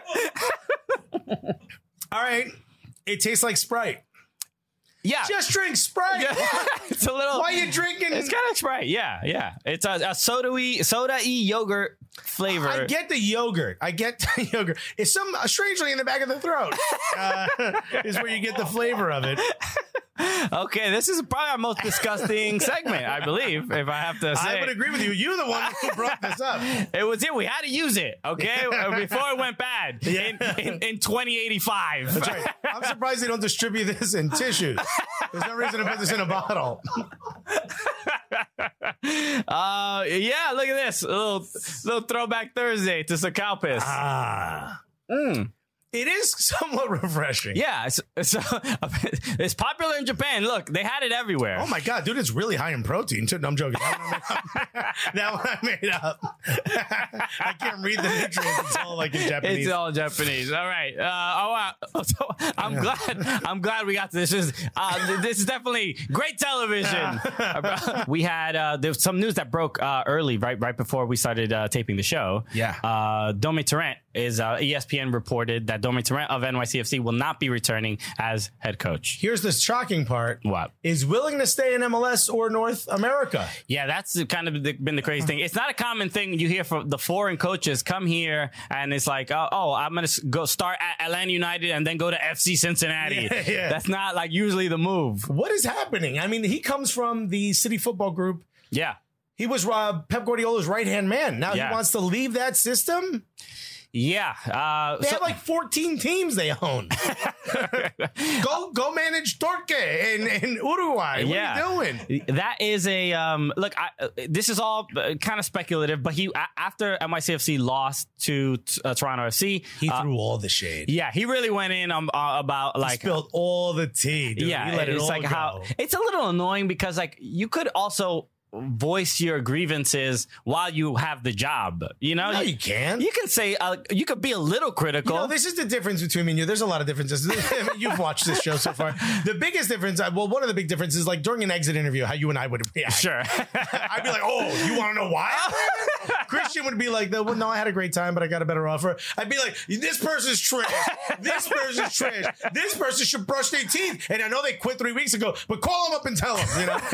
All right. It tastes like Sprite. Yeah. Just drink Sprite. It's a little. Why are you drinking? It's kind of Sprite. Yeah, yeah. It's a, a soda-y, soda-y yogurt flavor. I get the yogurt. I get the yogurt. It's some uh, strangely in the back of the throat uh, is where you get the flavor of it. Okay, this is probably our most disgusting segment, I believe, if I have to say. I would agree with you. You're the one who brought this up. It was it. We had to use it, okay, before it went bad in, in, in twenty eighty-five. That's right. I'm surprised they don't distribute this in tissues. There's no reason to put this in a bottle. Uh, yeah, look at this. A little, little throwback Thursday to some cow piss. Ah. Mm. It is somewhat refreshing. Yeah, it's, it's, it's popular in Japan. Look, they had it everywhere. Oh my God, dude, it's really high in protein too. No, I'm joking. That one I made up. That one I made up. I can't read the nutrients. It's all like in Japanese. It's all Japanese. All right. Uh, oh, wow. So I'm glad. I'm glad we got to this. This is, uh, this is definitely great television. We had uh, there's some news that broke uh, early, right, right before we started uh, taping the show. Yeah. Uh, Domi Tarrant is uh, E S P N reported that Domi Torrent of N Y C F C will not be returning as head coach. Here's the shocking part. What? Is willing to stay in M L S or North America. Yeah, that's kind of the, been the crazy thing. It's not a common thing you hear from the foreign coaches come here and it's like, oh, oh I'm going to go start at Atlanta United and then go to F C Cincinnati. Yeah, yeah. That's not like usually the move. What is happening? I mean, he comes from the City Football Group. Yeah. He was uh, Pep Guardiola's right-hand man. Now Yeah. he wants to leave that system? Yeah. Uh, They so- have like fourteen teams they own. go go manage Torque in, in Uruguay. What yeah. are you doing? That is a um, look. I, uh, this is all uh, kind of speculative, but he a- after N Y C F C lost to uh, Toronto F C, He uh, threw all the shade. yeah, he really went in um, uh, about He like spilled all the tea. Dude. yeah, he let it it's all like go. how it's a little annoying because like you could also voice your grievances while you have the job. You know, No, you can. You can say uh, you could be a little critical. You know, this is the difference between me and you. There's a lot of differences. You've watched this show so far. The biggest difference, well, one of the big differences is like during an exit interview, how you and I would react. Sure. I'd be like, oh, you want to know why? Christian would be like, well, no, I had a great time, but I got a better offer. I'd be like, this person's trash. This person's trash. This person should brush their teeth. And I know they quit three weeks ago, but call them up and tell them, you know?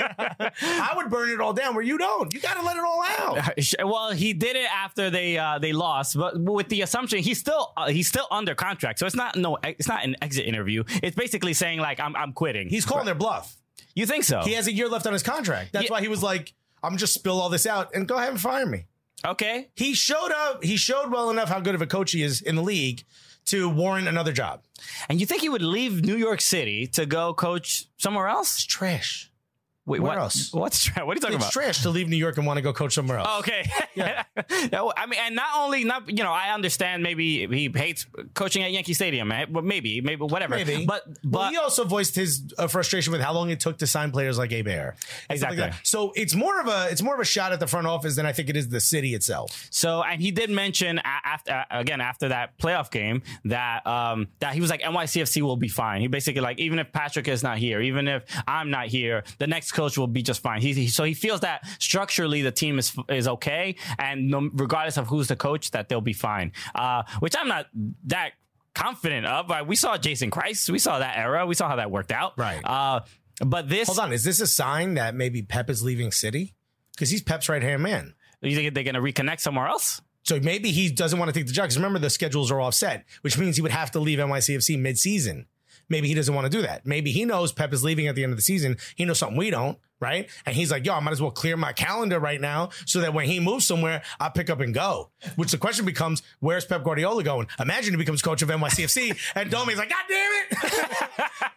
I would burn it all down where you don't. You got to let it all out. Well, he did it after they uh, they lost, but with the assumption he's still uh, he's still under contract, so it's not no it's not an exit interview. It's basically saying like I'm I'm quitting. He's calling their bluff. You think so? He has a year left on his contract. That's Yeah. why he was like, I'm just spill all this out and go ahead and fire me. Okay. He showed up. He showed well enough how good of a coach he is in the league to warrant another job. And you think he would leave New York City to go coach somewhere else? It's trash. Wait, Where what else? What's tra- what are you talking It's about? trash to leave New York and want to go coach somewhere else. Oh, okay. Yeah. No, I mean, and not only not you know, I understand maybe he hates coaching at Yankee Stadium, eh? But maybe, maybe whatever. Maybe. But but well, he also voiced his uh, frustration with how long it took to sign players like Abe Air. and stuff like Exactly. that. So it's more of a it's more of a shot at the front office than I think it is the city itself. So, and he did mention a- after uh, again after that playoff game that um, that he was like N Y C F C will be fine. He basically like even if Patrick is not here, even if I'm not here, the next coach will be just fine. He, he so he feels that structurally the team is is okay, and no, regardless of who's the coach, that they'll be fine. Uh, which I'm not that confident of. Right? We saw Jason Christ. We saw that era. We saw how that worked out. Right. Uh, but this Hold on, is this a sign that maybe Pep is leaving City? Because he's Pep's right hand man. you think they're going to reconnect somewhere else? So maybe he doesn't want to take the job. Because remember, the schedules are offset, which means he would have to leave N Y C F C mid-season. Maybe he doesn't want to do that. Maybe he knows Pep is leaving at the end of the season. He knows something we don't, right? And he's like, yo, I might as well clear my calendar right now so that when he moves somewhere, I'll pick up and go. Which the question becomes, where's Pep Guardiola going? Imagine he becomes coach of N Y C F C and Domi's like, God damn it.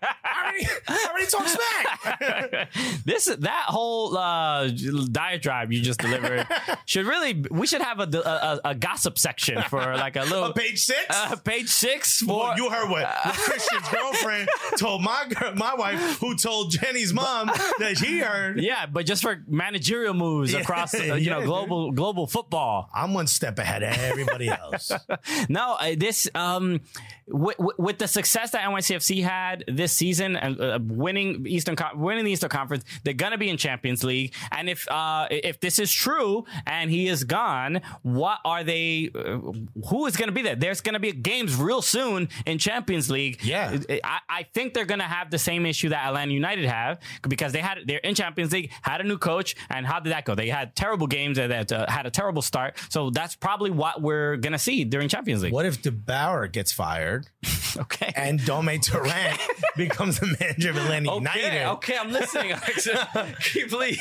I already, I already talked smack. This that whole uh, diatribe you just delivered should really we should have a, a, a gossip section for like a little On page six? uh, page six for Well, you heard what, what Christian's girlfriend told my girl, my wife, who told Jenny's mom that she heard. yeah, but just for managerial moves Yeah, across uh, you yeah, know dude. global global football. I'm one step ahead of everybody else. No, uh, this um, w- w- with the success that N Y C F C had this season and uh, winning Eastern Con- winning the Eastern Conference, they're gonna be in Champions League. And if uh, if this is true and he is gone, what are they? Uh, who is gonna be there? There's gonna be games real soon in Champions League. Yeah. I, I think they're gonna have the same issue that Atlanta United have because they had they're in Champions League, had a new coach, and how did that go? They had terrible games and that uh, had a terrible start. So that's probably what we're gonna see during Champions League. What if De Bauer gets fired Okay. and Dome Torrent becomes the manager of Atlanta United? Okay, okay, I'm listening, Alexa. Please.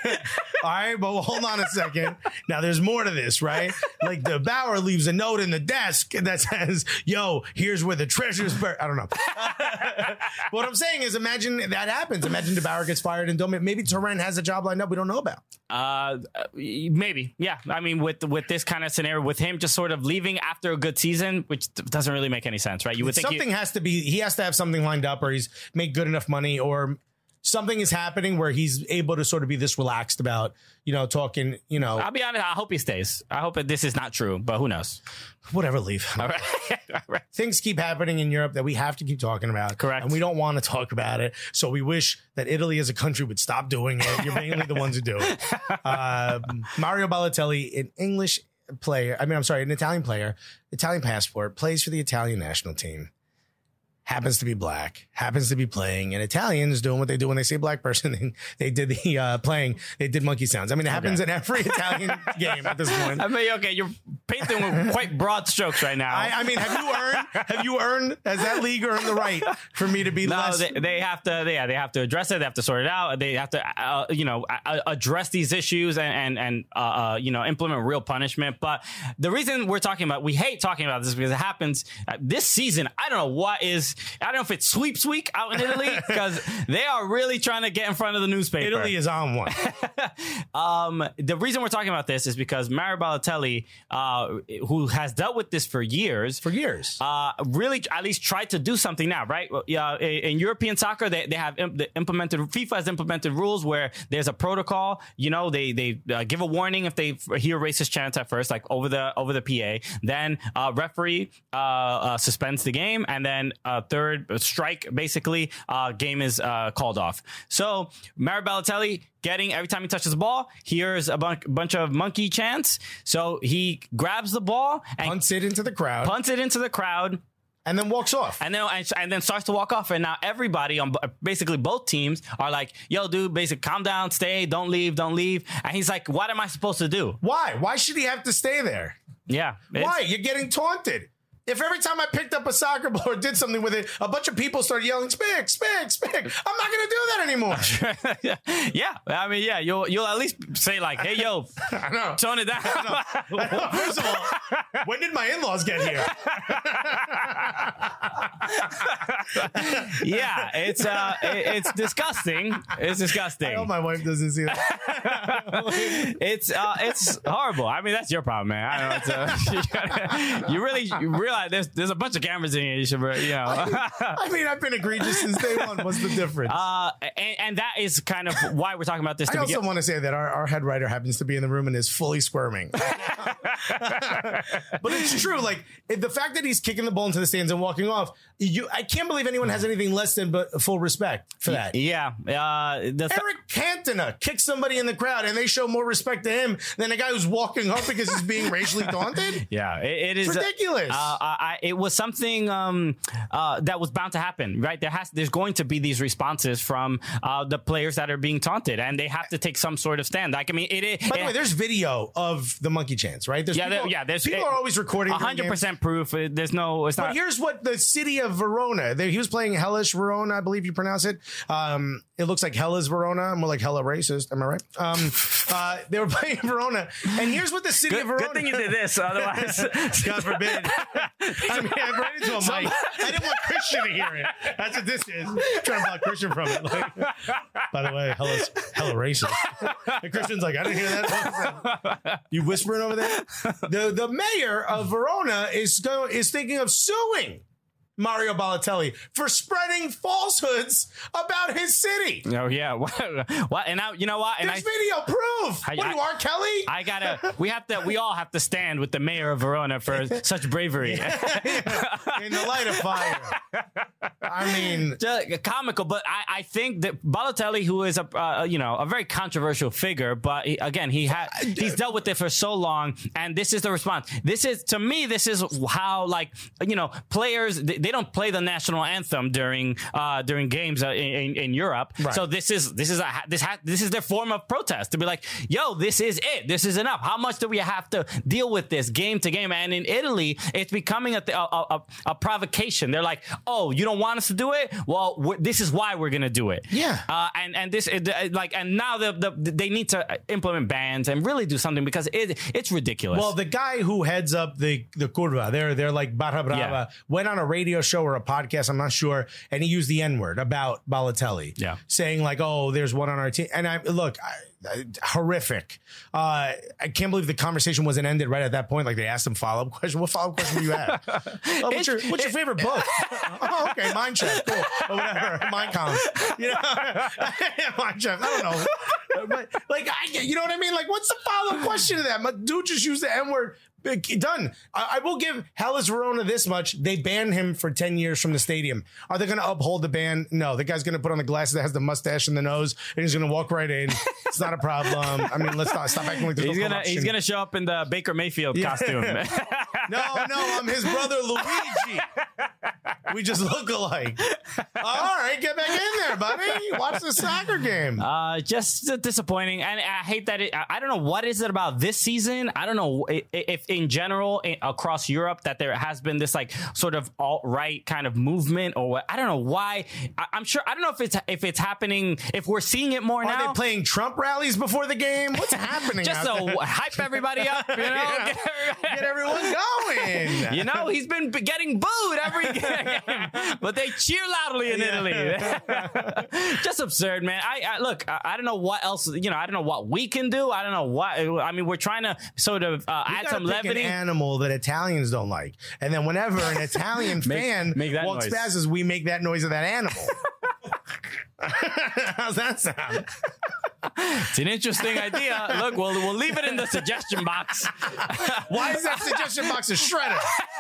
All right, but hold on a second. Now, there's more to this, right? Like, De Bauer leaves a note in the desk that says, yo, here's where the treasure's buried. I don't know. What I'm saying is, imagine that happens. Imagine De Bauer gets fired and Dome, maybe Torrent has a job lined up we don't know about. Uh, maybe, yeah. I mean, with with this kind of scenario, with him just sort of leaving after a good season, which doesn't really make any sense, right? You would think Something he- has to be, he has to have something lined up, or he's made good enough money, or something is happening where he's able to sort of be this relaxed about, you know, talking, you know, I'll be honest. I hope he stays. I hope that this is not true, but who knows? whatever, leave. All right. All right. Things keep happening in Europe that we have to keep talking about. Correct. And we don't want to talk about it. So we wish that Italy as a country would stop doing it. You're mainly the ones who do it. Uh, Mario Balotelli, an English player, I mean, I'm sorry, an Italian player, Italian passport, plays for the Italian national team, happens to be black, happens to be playing, and Italians doing what they do when they say black person. They, they did the uh, playing, they did monkey sounds. I mean, it happens okay. in every Italian game at this point. I mean, okay, you're painting with quite broad strokes right now. I, I mean, have you earned, have you earned, has that league earned the right for me to be no, less? They, they have to, they, yeah, they have to address it. They have to sort it out. They have to, uh, you know, uh, address these issues and, and, and uh, uh, you know, implement real punishment. But the reason we're talking about, we hate talking about this is because it happens uh, this season. I don't know what is, I don't know if it's sweeps week out in Italy because they are really trying to get in front of the newspaper. Italy is on one. um, the reason we're talking about this is because Mario Balotelli, uh, who has dealt with this for years, for years, uh, really at least tried to do something now, right? Uh, in European soccer, they, they have imp- implemented, FIFA has implemented rules where there's a protocol. You know, they they uh, give a warning if they hear racist chants at first, like over the over the P A. Then uh, referee uh, uh, suspends the game, and then uh, third strike, basically, uh, game is uh, called off. So Mario Balotelli getting, every time he touches the ball, hears a bun- bunch of monkey chants. So he grabs the ball and punts it into the crowd, punts it into the crowd. And then walks off. And then and then starts to walk off. And now everybody on basically both teams are like, yo, dude, basically calm down, stay, don't leave, don't leave. And he's like, what am I supposed to do? Why? Why should he have to stay there? Yeah. Why? You're getting taunted. If every time I picked up a soccer ball or did something with it, a bunch of people started yelling, "Spick, spick, spick," I'm not going to do that anymore. yeah. I mean, yeah, you'll you'll at least say like, hey, yo, I know. tone it down. I know. I know. First of all, when did my in-laws get here? yeah, it's uh, it, it's disgusting. It's disgusting. I hope my wife doesn't see that. it's uh, it's horrible. I mean, that's your problem, man. I don't know. It's, uh, you, gotta, you really you realize there's there's a bunch of cameras in here. You should, you know. I mean, I've been egregious since day one. What's the difference? Uh, and, and that is kind of why we're talking about this. I to also begin. want to say that our, our head writer happens to be in the room and is fully squirming. But it's true. Like the fact that he's kicking the ball into the stands and walking off, you I can't believe anyone has anything less than but full respect for that. Yeah. Uh, the th- Eric Cantona kicks somebody in the crowd and they show more respect to him than a guy who's walking up because he's being racially taunted. Yeah, it, it is it's ridiculous. Uh, I, it was something um, uh, that was bound to happen, right? There has, there's going to be these responses from uh, the players that are being taunted, and they have to take some sort of stand. Like, I mean, it. it By the it, way, there's video of the monkey chants, right? There's yeah, people, there, yeah. There's people it, are always recording. one hundred percent proof. There's no. It's but not. Here's what the city of Verona. They, he was playing Hellas Verona, I believe you pronounce it. Um, it looks like Hellas Verona, more like hella racist. Am I right? Um, uh, they were playing Verona, and here's what the city good, of Verona. Good thing you did this, otherwise, God forbid. I mean, I ran into a mic. I didn't want Christian to hear it. That's what this is. I'm trying to block Christian from it. Like, by the way, hella's hella racist. And Christian's like, I didn't hear that. You whispering over there? The the mayor of Verona is go, is thinking of suing Mario Balotelli for spreading falsehoods about his city. Oh yeah, what? what? And now you know what? And There's I, video proof. I, what I, you are, Kelly? I gotta. We have to. We all have to stand with the mayor of Verona for such bravery. In the light of fire. I mean, Just comical, but I, I think that Balotelli, who is a uh, you know a very controversial figure, but he, again he had he's dealt with it for so long, and this is the response. This is to me, this is how like you know players they, they don't play the national anthem during uh, during games uh, in, in Europe. Right. So this is this is a this ha- this is their form of protest to be like, yo, this is it. This is enough. How much do we have to deal with this game to game? And in Italy, it's becoming a a, a, a provocation. They're like, oh, you don't want us to do it? Well, we're, this is why we're gonna do it. Yeah. Uh, and and this it, like and now the, the they need to implement bans and really do something because it it's ridiculous. Well, the guy who heads up the the curva, they're they're like Barra Brava, yeah. went on a radio show or a podcast, I'm not sure, and he used the N word about Balotelli. Yeah. Saying like, oh, there's one on our team, and I look. I, horrific. Uh, I can't believe the conversation wasn't ended right at that point. Like they asked him follow up question. What follow up question do you have? Oh, what's your What's your favorite book? Oh, okay, Mind Trap. Cool. Or whatever. Mind Com. You know, Mind Trap. I don't know. But like, I, you know what I mean? Like, what's the follow up question to that? My dude just used the N word Done. I, I will give Hellas Verona this much. They banned him for ten years from the stadium. Are they going to uphold the ban? No. The guy's going to put on the glasses that has the mustache and the nose, and he's going to walk right in. It's not a problem. I mean, let's not stop acting like there's he's no gonna corruption. He's going to show up in the Baker Mayfield Yeah. costume. No, no, I'm his brother Luigi. We just look alike. All right, get back in there, buddy. Watch the soccer game. Uh, just disappointing, and I hate that. It, I don't know what is it about this season. I don't know if, if in general across Europe that there has been this like sort of alt-right kind of movement, or what. I don't know why. I, I'm sure. I don't know if it's if it's happening. If we're seeing it more Are now. they playing Trump rallies before the game? What's happening? Just out to there? hype everybody up, you know, Yeah. get, everybody- Get everyone going. You know, he's been b- getting booed every game, but they cheer loudly in Yeah. Italy. Just absurd, man. I, I look. I, I don't know what else. You know, I don't know what we can do. I don't know what. I mean, we're trying to sort of uh, You add gotta some pick levity. An animal that Italians don't like, and then whenever an Italian Make- fan make that walks noise. past us, we make that noise of that animal. How's that sound? It's an interesting idea. Look, we'll we'll leave it in the suggestion box. Why is that suggestion box a shredder?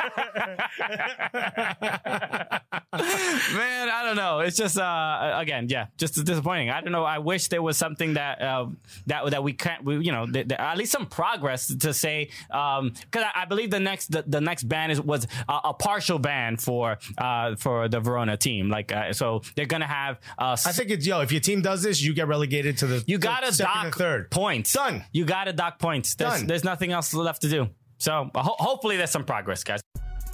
Man, I don't know. It's just uh, again, yeah, just disappointing. I don't know. I wish there was something that uh, that that we can't, we, you know, th- th- at least some progress to say. Because um, I, I believe the next the, the next ban is was a, a partial ban for uh, for the Verona team. Like, uh, so they're gonna have. Uh, I think it's yo. If your team does this, you get relegated to the you gotta second dock and third. points. Done. You gotta dock points. There's, Done. there's nothing else left to do. So uh, ho- hopefully there's some progress, guys.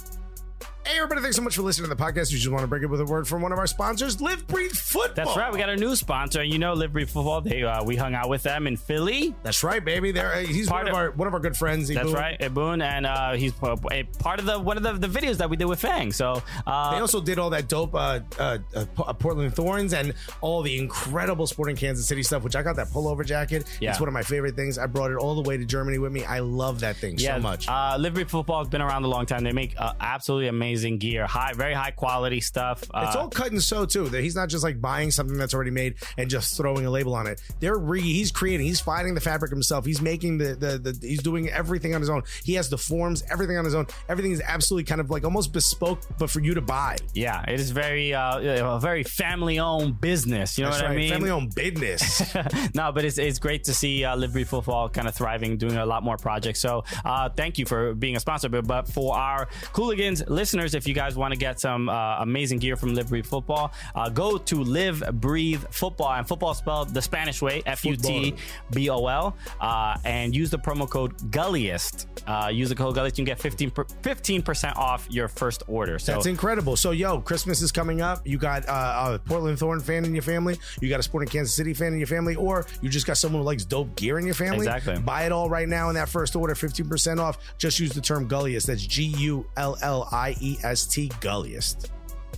Hey, everybody, thanks so much for listening to the podcast. We just want to break it with a word from one of our sponsors, Live Breathe Football. That's right. We got a new sponsor. You know, Live Breathe Football. They uh, we hung out with them in Philly. That's right, baby. There, he's Part one of, of- our one of our good friends. That's Ibu. right, Ibun, and uh, he's a part of the one of the, the videos that we did with Fang. So uh, They also did all that dope uh, uh, uh, Portland Thorns and all the incredible Sporting Kansas City stuff, which I got that pullover jacket. Yeah. It's one of my favorite things. I brought it all the way to Germany with me. I love that thing yeah, so much. Uh, Live Breathe Football has been around a long time. They make uh, absolutely amazing gear, high, very high quality stuff. Uh, It's all cut and sew too. That he's not just like buying something that's already made and just throwing a label on it. They're re, he's creating, he's finding the fabric himself. He's making the, the the he's doing everything on his own. He has the forms, everything on his own. Everything is absolutely kind of like almost bespoke, but for you to buy. yeah, it is very uh, a very family owned business. You know That's what right. I mean? Family owned business. No, but it's, it's great to see uh, Live Breathe Football kind of thriving, doing a lot more projects. So uh, thank you for being a sponsor. But, but for our Cooligans listeners, if you guys want to get some uh, amazing gear from Live Breathe Football, uh, go to Live Breathe Football, and football spelled the Spanish way, F U T B O L, uh, and use the promo code Gulliest. Uh, use the code Gulliest, you can get fifteen percent off your first order. So That's incredible. So, yo, Christmas is coming up. You got uh, a Portland Thorn fan in your family. You got a Sporting Kansas City fan in your family, or you just got someone who likes dope gear in your family. Exactly. Buy it all right now in that first order, fifteen percent off. Just use the term Gulliest. That's G U L L I E S T, Gulliest.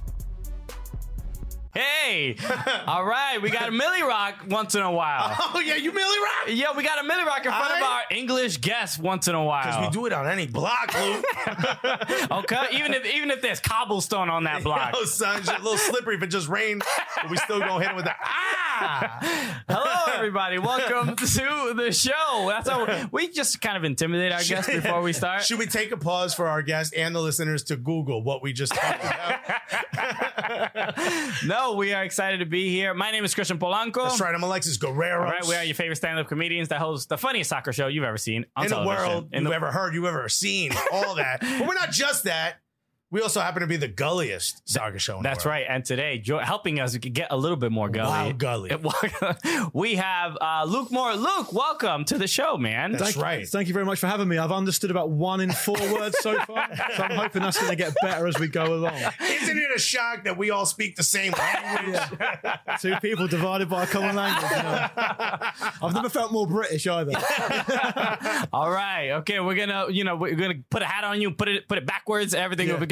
Hey, all right, we got a Millie Rock once in a while. Oh, yeah, you Millie Rock? Yeah, we got a Millie Rock in front of I- our English guest once in a while. Because we do it on any block, Lou. Okay, even if even if there's cobblestone on that block. Oh, son, it's a little slippery if it just rained. But we still gonna hit it with the ah. Hello, everybody. Welcome to the show. That's how we, we just kind of intimidate our guests before we start. Should we take a pause for our guests and the listeners to Google what we just talked about? No, we are excited to be here. My name is Christian Polanco. That's right. I'm Alexis Guerrero. All right, we are your favorite stand-up comedians that host the funniest soccer show you've ever seen on in the television. world In you've the- ever heard, you've ever seen, all that. But we're not just that. We also happen to be the gulliest soccer show in That's the world. right. And today, jo- helping us get a little bit more gully. Wow, gully. We have uh, Luke Moore. Luke, welcome to the show, man. That's Thank, right. Thank you very much for having me. I've understood about one in four words so far, so I'm hoping that's going to get better as we go along. Isn't it a shock that we all speak the same language? Two people divided by a common language. You know. I've never felt more British either. All right. Okay, we're gonna, you know, we're gonna put a hat on you, put it, put it backwards. Everything Yeah. will become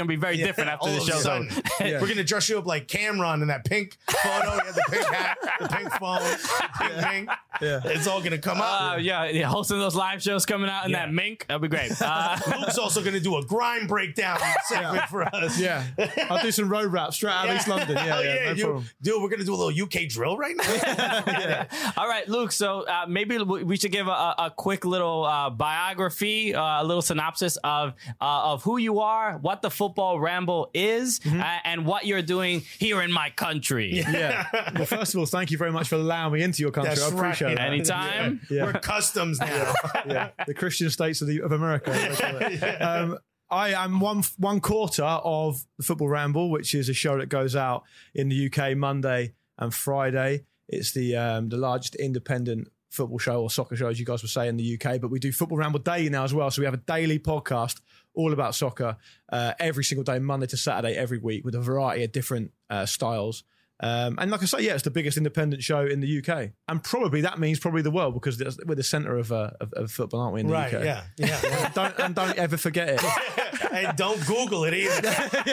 to be very different after All the of a show's sudden, over. We're going to dress you up like Cameron in that pink photo. You have the pink hat, the pink phone, the pink pink. Yeah. It's all going to come out. Uh, yeah, yeah, hosting those live shows coming out in Yeah. that mink. That'd be great. Uh, Luke's also going to do a grime breakdown segment for us. Yeah, I'll do some road rap straight out of East London. Yeah, Oh, yeah, yeah, no you- problem. dude, we're going to do a little U K drill right now. all right, Luke. So uh, maybe we should give a, a quick little uh, biography, uh, a little synopsis of uh, of who you are, what the Football Ramble is, uh, and what you're doing here in my country. Yeah. Well, first of all, thank you very much for allowing me into your country. That's I appreciate right. that. Anytime. Yeah. We're customs now. Yeah. The Christian states of, the, of America. as they call it. Um, I am one one quarter of the Football Ramble, which is a show that goes out in the U K Monday and Friday. It's the um, the largest independent football show or soccer show, as you guys would say, in the U K. But we do Football Ramble Daily now as well. So we have a daily podcast all about soccer uh, every single day, Monday to Saturday, every week, with a variety of different uh, styles. Um, and like I say, yeah, it's the biggest independent show in the U K, and probably that means probably the world, because we're the centre of, uh, of of football, aren't we? In the Right, U K, yeah, yeah. don't and don't ever forget it. And don't Google it either.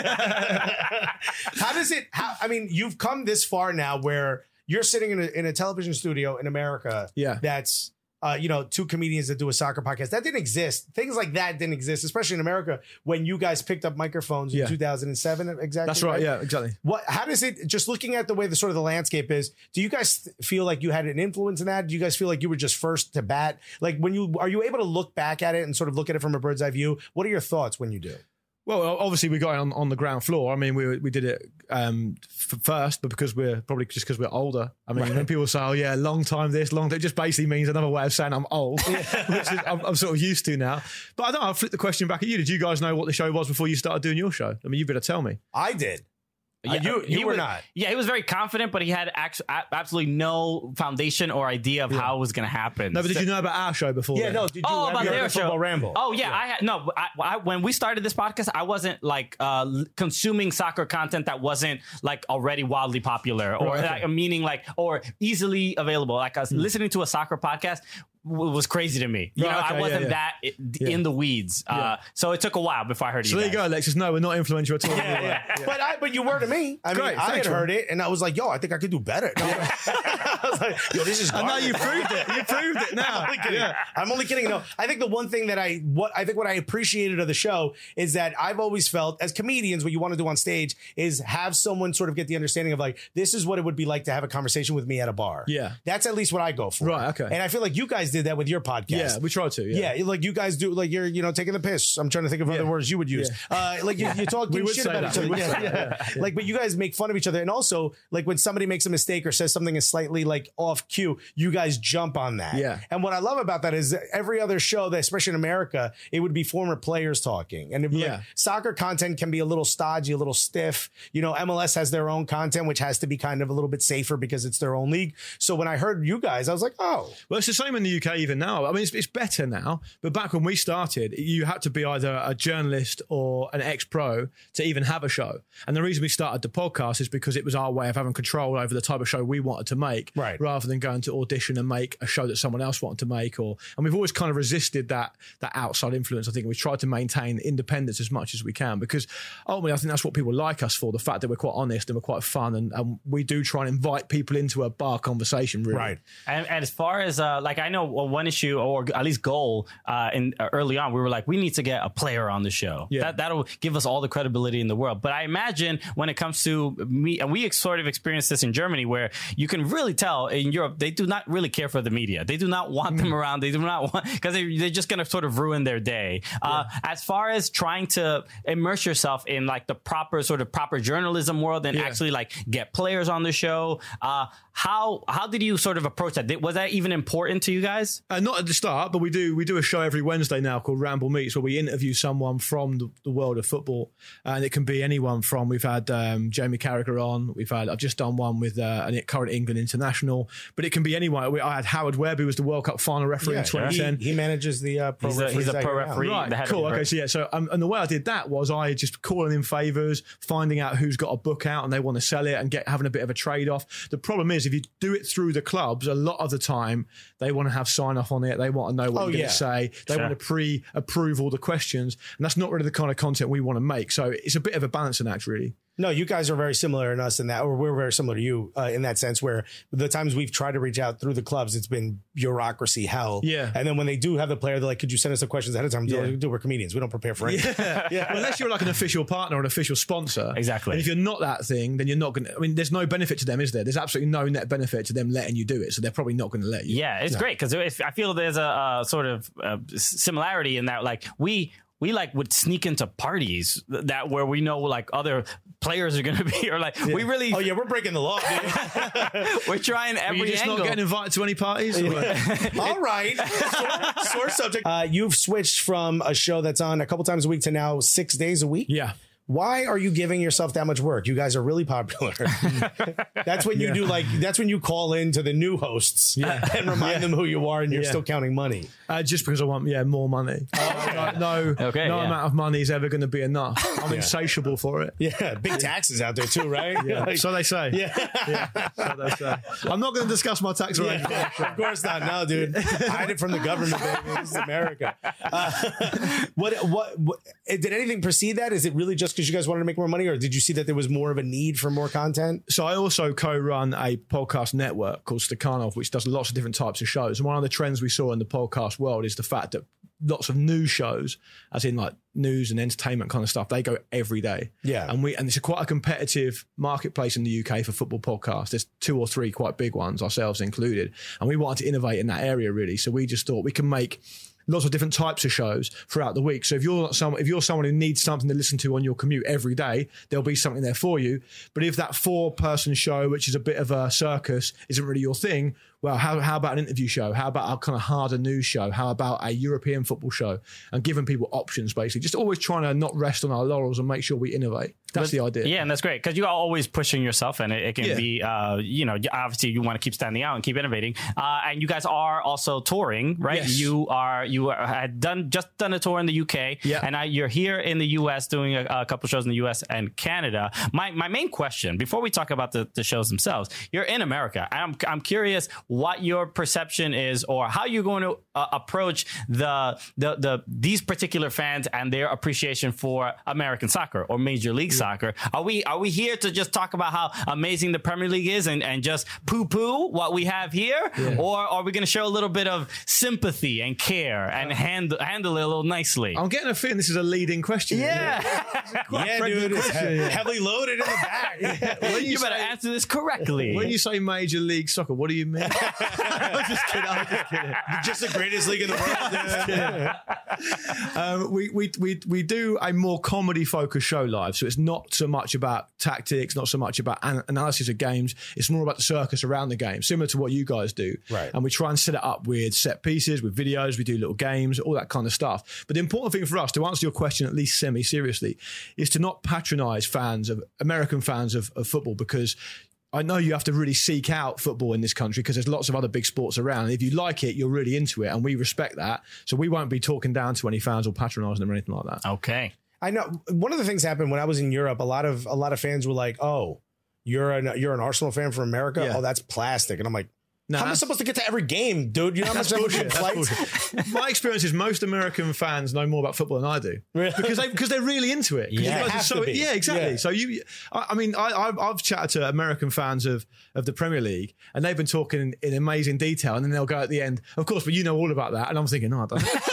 How does it, how, I mean, you've come this far now where you're sitting in a, in a television studio in America. Yeah. That's, uh, you know, two comedians that do a soccer podcast. That didn't exist. Things like that didn't exist, especially in America when you guys picked up microphones in Yeah. two thousand seven. Exactly. That's right. Yeah, exactly. What? How does it? Just looking at the way the sort of the landscape is, do you guys th- feel like you had an influence in that? Do you guys feel like you were just first to bat? Like when you are you able to look back at it and sort of look at it from a bird's eye view? What are your thoughts when you do? Well, obviously we got it on, on the ground floor. I mean, we we did it um, f- first, but because we're probably just because we're older. I mean, when people say, "Oh yeah, long time this, long time," it just basically means another way of saying I'm old, which is, I'm, I'm sort of used to now. But I don't know. I'll flip the question back at you. Did you guys know what the show was before you started doing your show? I mean, you better tell me. I did. Yeah, Uh, you he you were was, not. Yeah, he was very confident, but he had act- absolutely no foundation or idea of how it was going to happen. No, but did you know about our show before? Yeah, then? no. Did you Oh, have about you heard their of show. Football Ramble? Oh yeah, I had no. I, I, when we started this podcast, I wasn't like uh, l- consuming soccer content that wasn't like already wildly popular, or Right, okay. like, meaning like or easily available. Like us Hmm. listening to a soccer podcast w- was crazy to me. You Right, know, okay, I yeah, wasn't yeah. that i- d- Yeah. in the weeds. Uh, so it took a while before I heard So you there you guys. go, Alexis. No, we're not influential at all. Yeah, yeah. But I, but you were to me. I mean, Great, I had thanks, heard man. it, and I was like, "Yo, I think I could do better." I was like, "Yo, this is." And now garbage. you proved it. You proved it now. I'm only kidding. Yeah. I'm only kidding. No, I think the one thing that I what I think what I appreciated of the show is that I've always felt as comedians, what you want to do on stage is have someone sort of get the understanding of like, this is what it would be like to have a conversation with me at a bar. Yeah. That's at least what I go for. Right, okay. And I feel like you guys did that with your podcast. Yeah, we tried to. Yeah. Yeah, like you guys do, like you're, you know, taking the piss. I'm trying to think of other words you would use. Uh, like you, you talk We give would shit say about that. each other. We would Yeah, say yeah. that, yeah. Like, but you guys make fun of each other, and also like when somebody makes a mistake or says something is slightly like off cue, you guys jump on that. Yeah. And what I love about that is that every other show, that especially in America, it would be former players talking, and it'd be Yeah. like, soccer content can be a little stodgy, a little stiff. You know, M L S has their own content, which has to be kind of a little bit safer because it's their own league. So when I heard you guys, I was like, oh, Well, it's the same in the U K even now. I mean, it's, it's better now, but back when we started, you had to be either a journalist or an ex-pro to even have a show. And the reason we started the podcast is because it was our way of having control over the type of show we wanted to make, Right. rather than going to audition and make a show that someone else wanted to make. Or and we've always kind of resisted that that outside influence. I think we've tried to maintain independence as much as we can, because ultimately I think that's what people like us for, the fact that we're quite honest and we're quite fun, and, and we do try and invite people into a bar conversation, really. right. And, and as far as uh, like I know well, one issue or at least goal uh, in uh, early on, we were like, we need to get a player on the show. Yeah. That that'll give us all the credibility in the world. But I imagine when it comes to me, and we sort of experienced this in Germany, where you can really tell in Europe they do not really care for the media. They do not want them around. They do not want because they, they're just going to sort of ruin their day. Uh, as far as trying to immerse yourself in like the proper sort of proper journalism world and Yeah. actually like get players on the show, uh, how how did you sort of approach that? Did- Was that even important to you guys? Uh, not at the start, but we do we do a show every Wednesday now called Ramble Meets, where we interview someone from the, the world of football, and it can be anyone from. We've had um, Jamie Carragher on. We've had I've just done one with uh, a current England international, but it can be anyone. We, I had Howard Webb, who was the World Cup final referee in twenty ten. He, he manages the uh, pro He's a, he's a referees pro out here now. referee. Right, the head cool. of the- Okay, so yeah, so um, and the way I did that was I just calling in favors, finding out who's got a book out and they want to sell it, and get having a bit of a trade off. The problem is, Whereas if you do it through the clubs, a lot of the time they want to have sign off on it. They want to know what Oh, you're yeah. going to say. They Sure. want to pre-approve all the questions. And that's not really the kind of content we want to make. So it's a bit of a balancing act, really. No, you guys are very similar in us in that, or we're very similar to you uh, in that sense, where the times we've tried to reach out through the clubs, it's been bureaucracy hell. Yeah. And then when they do have the player, they're like, could you send us some questions ahead of time? Yeah. Dude, we're comedians. We don't prepare for anything. Yeah. Well, unless you're like an official partner or an official sponsor. Exactly. And if you're not that thing, then you're not going to, I mean, there's no benefit to them, is there? There's absolutely no net benefit to them letting you do it. So they're probably not going to let you. Yeah, it's great because I feel there's a, a sort of uh similarity in that, like we we like would sneak into parties that where we know like other players are going to be, or like we really Oh, yeah, we're breaking the law, dude. we're trying Are every you just angle. not getting invited to any parties? All right. Sore, sore subject. Uh, you've switched from a show that's on a couple times a week to now six days a week. Yeah. Why are you giving yourself that much work? You guys are really popular. That's when you Yeah. do like, that's when you call in to the new hosts and remind them who you are and you're Yeah. still counting money. Uh, just because I want, yeah, more money. no, no, Okay, no yeah. amount of money is ever going to be enough. I'm insatiable for it. Yeah. Big taxes out there too, right? Yeah. Like- So they say. yeah. Yeah. So they say. I'm not going to discuss my tax arrangement. Yeah, of course not. No, dude. Hide it from the government, baby. This is America. Uh, what, what, what, did anything precede that? Is it really just because you guys wanted to make more money, or did you see that there was more of a need for more content? So I also co-run a podcast network called Stakhanov, which does lots of different types of shows. And one of the trends we saw in the podcast world is the fact that lots of news shows, as in like news and entertainment kind of stuff, they go every day. Yeah. And we and it's a quite a competitive marketplace in the U K for football podcasts. There's two or three quite big ones, ourselves included. And we wanted to innovate in that area really. So we just thought we can make lots of different types of shows throughout the week. So if you're someone, if you're someone who needs something to listen to on your commute every day, there'll be something there for you. But if that four-person show, which is a bit of a circus, isn't really your thing, well, how, how about an interview show? How about a kind of harder news show? How about a European football show? And giving people options, basically. Just always trying to not rest on our laurels and make sure we innovate. That's the idea. Yeah, and that's great because you are always pushing yourself, and it, it can Yeah. be, uh, you know, obviously you want to keep standing out and keep innovating. Uh, and you guys are also touring, right? Yes. You are you are, had done just done a tour in the U K, Yeah. and I, you're here in the U S doing a, a couple shows in the U S and Canada. My my main question before we talk about the, the shows themselves, you're in America. I'm I'm curious what your perception is, or how you're going to uh, approach the the the these particular fans and their appreciation for American soccer or Major League Soccer. Are we are we here to just talk about how amazing the Premier League is and, and just poo-poo what we have here? Yeah. Or are we going to show a little bit of sympathy and care and handle handle it a little nicely? I'm getting a feeling this is a leading question. yeah. Yeah, friendly dude. It's question, he- yeah. heavily loaded in the back. When you, you better say- answer this correctly. When you say Major League Soccer, what do you mean? I'm just kidding. I'm just kidding. Just the greatest league in the world. dude. Um, we, we we we do a more comedy focused show live, so it's not so much about tactics, not so much about an- analysis of games. It's more about the circus around the game, similar to what you guys do. Right. And we try and set it up with set pieces, with videos. We do little games, all that kind of stuff. But the important thing for us, to answer your question at least semi seriously, is to not patronise fans of American fans of, of football, because I know you have to really seek out football in this country because there's lots of other big sports around. And if you like it, you're really into it, and we respect that. So we won't be talking down to any fans or patronising them or anything like that. Okay. I know one of the things happened when I was in Europe. A lot of a lot of fans were like, "Oh, you're an you're an Arsenal fan from America? Yeah. Oh, that's plastic." And I'm like, No, "How am I that's- supposed to get to every game, dude? You know how much That's I would bullshit. get That's flights?" bullshit. My experience is most American fans know more about football than I do, Really? because they because they're really into it. 'Cause Yeah, you it guys are has so- to be. yeah, exactly. Yeah. So you, I, I mean, I, I've, I've chatted to American fans of of the Premier League, and they've been talking in, in amazing detail, and then they'll go at the end, of course, but you know all about that, and I'm thinking, no, I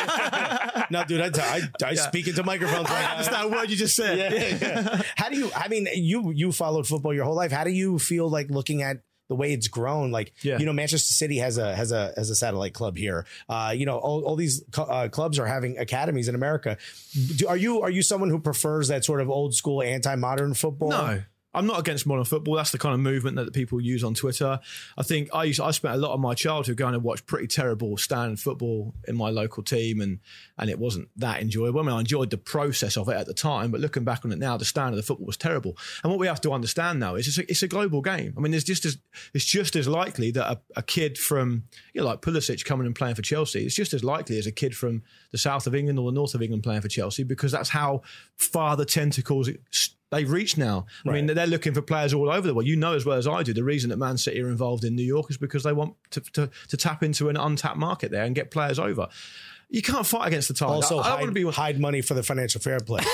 don't. No, dude, I, I, I speak into microphones. Right now. That's that word you just said. Yeah, yeah. How do you? I mean, you you followed football your whole life. How do you feel like looking at the way it's grown? Like, Yeah. you know, Manchester City has a has a has a satellite club here. Uh, you know, all, all these co- uh, clubs are having academies in America. Do, are you are you someone who prefers that sort of old school anti modern football? No. I'm not against modern football. That's the kind of movement that people use on Twitter. I think I used, I spent a lot of my childhood going to watch pretty terrible standard football in my local team, and and it wasn't that enjoyable. I mean, I enjoyed the process of it at the time, but looking back on it now, the standard of the football was terrible. And what we have to understand now is it's a, it's a global game. I mean, there's just as it's just as likely that a, a kid from, you know, like Pulisic coming and playing for Chelsea, it's just as likely as a kid from the south of England or the north of England playing for Chelsea, because that's how far the tentacles they reach now. I right. mean, they're looking for players all over the world. You know as well as I do, the reason that Man City are involved in New York is because they want to, to, to tap into an untapped market there and get players over. You can't fight against the tide. Also, I, I hide, don't want to be hide money for the financial fair play.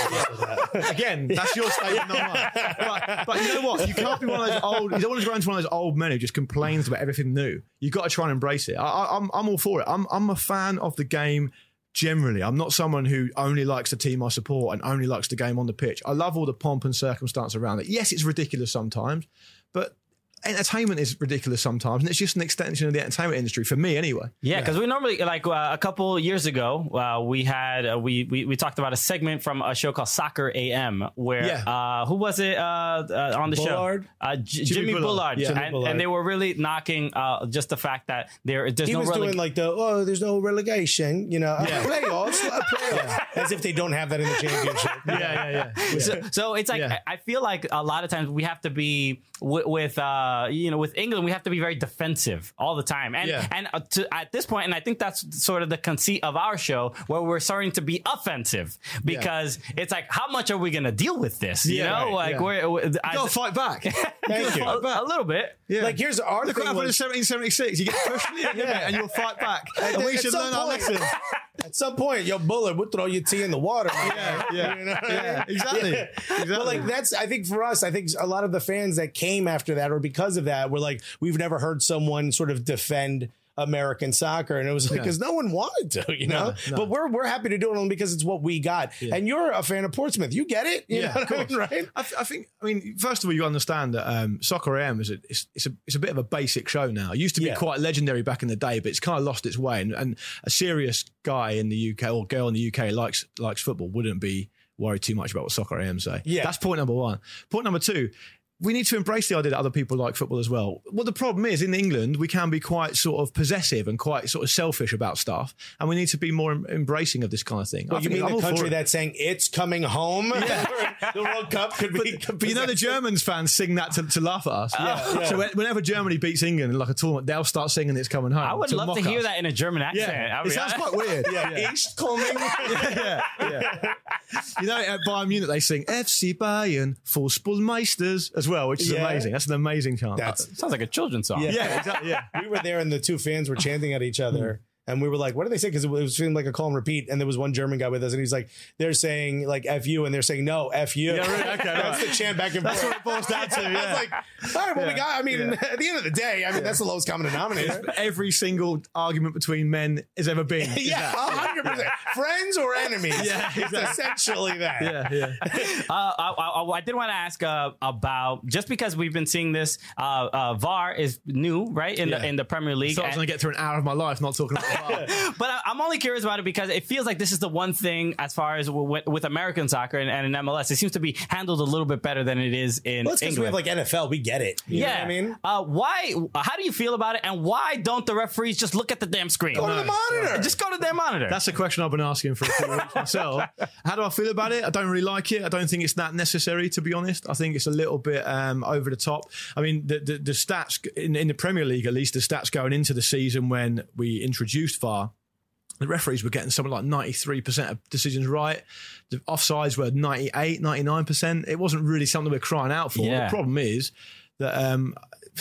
Again, that's your statement, not mine. But, but you know what? You can't be one of those old. You don't want to grow into one of those old men who just complains about everything new. You've got to try and embrace it. I, I, I'm, I'm all for it. I'm, I'm a fan of the game. Generally, I'm not someone who only likes the team I support and only likes the game on the pitch. I love all the pomp and circumstance around it. Yes, it's ridiculous sometimes, but entertainment is ridiculous sometimes, and it's just an extension of the entertainment industry for me anyway. Yeah, because yeah. we normally, like uh, a couple years ago, uh, we had uh, we, we we talked about a segment from a show called Soccer A M where yeah. uh, who was it uh, uh, on the Bullard? show? Uh, J- Jimmy, Jimmy Bullard, Bullard. Yeah. And, Bullard. And they were really knocking uh, just the fact that there there's he no was releg- doing like the oh there's no relegation, you know, yeah. playoffs, playoffs, as if they don't have that in the championship. yeah, yeah, yeah. yeah. So, so it's like yeah. I feel like a lot of times we have to be w- with uh, you know with England. We have to be very defensive all the time, and yeah. and uh, to, at this point, and I think that's sort of the conceit of our show, where we're starting to be offensive because yeah. it's like, how much are we going to deal with this? You yeah, know, right, like yeah. we're, we're you got to fight back. Thank you. A, a little bit. Yeah. Like here's our Look thing. Look what happened was, in seventeen seventy-six. You get pushed yeah. and you'll fight back, and, and we should learn point, our lesson. At some point, yo, Bullard would throw your tea in the water. Yeah, yeah, you know yeah, exactly. Yeah. exactly. But like that's, I think for us, I think a lot of the fans that came after that or because of that were like, we've never heard someone sort of defend American soccer, and it was like because yeah. no one wanted to, you know. No, no. But we're we're happy to do it only because it's what we got. Yeah. And you're a fan of Portsmouth, you get it, you yeah, know of course. I mean, right? I, th- I think. I mean, first of all, you understand that um, Soccer A M is a it's, it's a it's a bit of a basic show now. It used to be yeah. quite legendary back in the day, but it's kind of lost its way. And, and a serious guy in the U K or girl in the U K likes likes football wouldn't be worried too much about what Soccer A M say. Yeah, that's point number one. Point number two. We need to embrace the idea that other people like football as well. Well, the problem is in England, we can be quite sort of possessive and quite sort of selfish about stuff. And we need to be more em- embracing of this kind of thing. Well, I you think mean the country that's saying it's coming home? Yeah. The World Cup could be. But, but you know, the Germans fans sing that to, to laugh at us. Yeah, yeah. So whenever Germany beats England in like a tournament, they'll start singing it's coming home. I would to love to hear us. that in a German accent. Yeah. I mean, it sounds quite weird. Yeah, yeah. East coming. yeah, yeah. You know, at Bayern Munich, they sing F C Bayern, Fußballmeisters as well, which is yeah. amazing. That's an amazing chant. That sounds like a children's song. Yeah, yeah, exactly. Yeah. We were there and the two fans were chanting at each other. And we were like, what do they say? Because it was feeling like a call and repeat. And there was one German guy with us. And he's like, they're saying like F you. And they're saying, no, F you. Yeah, really? Okay, that's right. the chant back and forth. That's what it boils down to. Yeah. I was like, all right, well, yeah. we got, I mean, yeah. at the end of the day, I mean, yeah. that's the lowest common denominator. Every single argument between men has ever been. yeah, one hundred percent. Friends or enemies. Yeah, exactly. It's essentially that. Yeah, yeah. uh, I, I, I did want to ask uh, about, just because we've been seeing this, uh, uh, V A R is new, right, in, yeah. the, in the Premier League. So I was going to get through an hour of my life not talking about V A R. But I, I'm only curious about it because it feels like this is the one thing as far as with, with American soccer and, and in M L S, it seems to be handled a little bit better than it is in well, it's England. We have like N F L, we get it. You yeah, know what I mean, uh, why? How do you feel about it, and why don't the referees just look at the damn screen? Go to the monitor. Just go to their monitor. That's a question I've been asking for a few weeks myself. How do I feel about it? I don't really like it. I don't think it's that necessary, to be honest. I think it's a little bit um, over the top. I mean, the the, the stats in, in the Premier League, at least, the stats going into the season when we introduced V A R. The referees were getting something like ninety-three percent of decisions right. The offsides were ninety-eight, ninety-nine percent. It wasn't really something we're crying out for. Yeah. The problem is that um,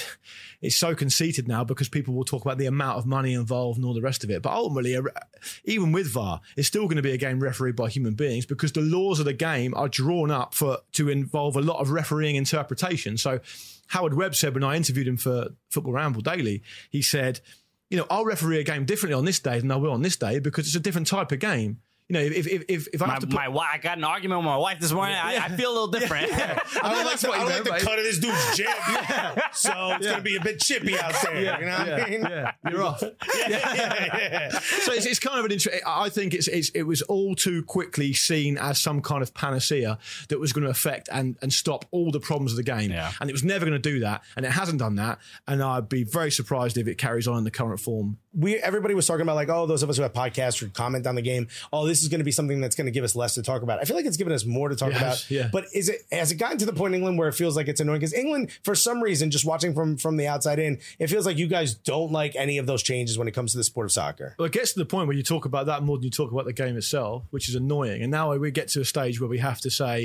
it's so conceited now because people will talk about the amount of money involved and all the rest of it. But ultimately, even with V A R, it's still going to be a game refereed by human beings because the laws of the game are drawn up for to involve a lot of refereeing interpretation. So Howard Webb said when I interviewed him for Football Ramble Daily, he said, you know, I'll referee a game differently on this day than I will on this day because it's a different type of game. You know, if if if, if I my, have to put, my wife, I got an argument with my wife this morning. Yeah. I, I feel a little different. Yeah. I don't like, the, I don't like the right? cut of this dude's jib. Yeah. So it's Yeah. going to be a bit chippy out there. Yeah. You know what yeah. I mean? Yeah, you're off. Yeah, yeah, yeah. So it's, it's kind of an interesting. I think it's, it's it was all too quickly seen as some kind of panacea that was going to affect and and stop all the problems of the game. Yeah. And it was never going to do that, and it hasn't done that. And I'd be very surprised if it carries on in the current form. We everybody was talking about like, oh, those of us who have podcasts or comment on the game, oh, this is going to be something that's going to give us less to talk about. I feel like it's given us more to talk Yes, about. yeah. But is it has it gotten to the point in England where it feels like it's annoying? Because England, for some reason, just watching from from the outside in, it feels like you guys don't like any of those changes when it comes to the sport of soccer. Well, it gets to the point where you talk about that more than you talk about the game itself, which is annoying. And now we get to a stage where we have to say,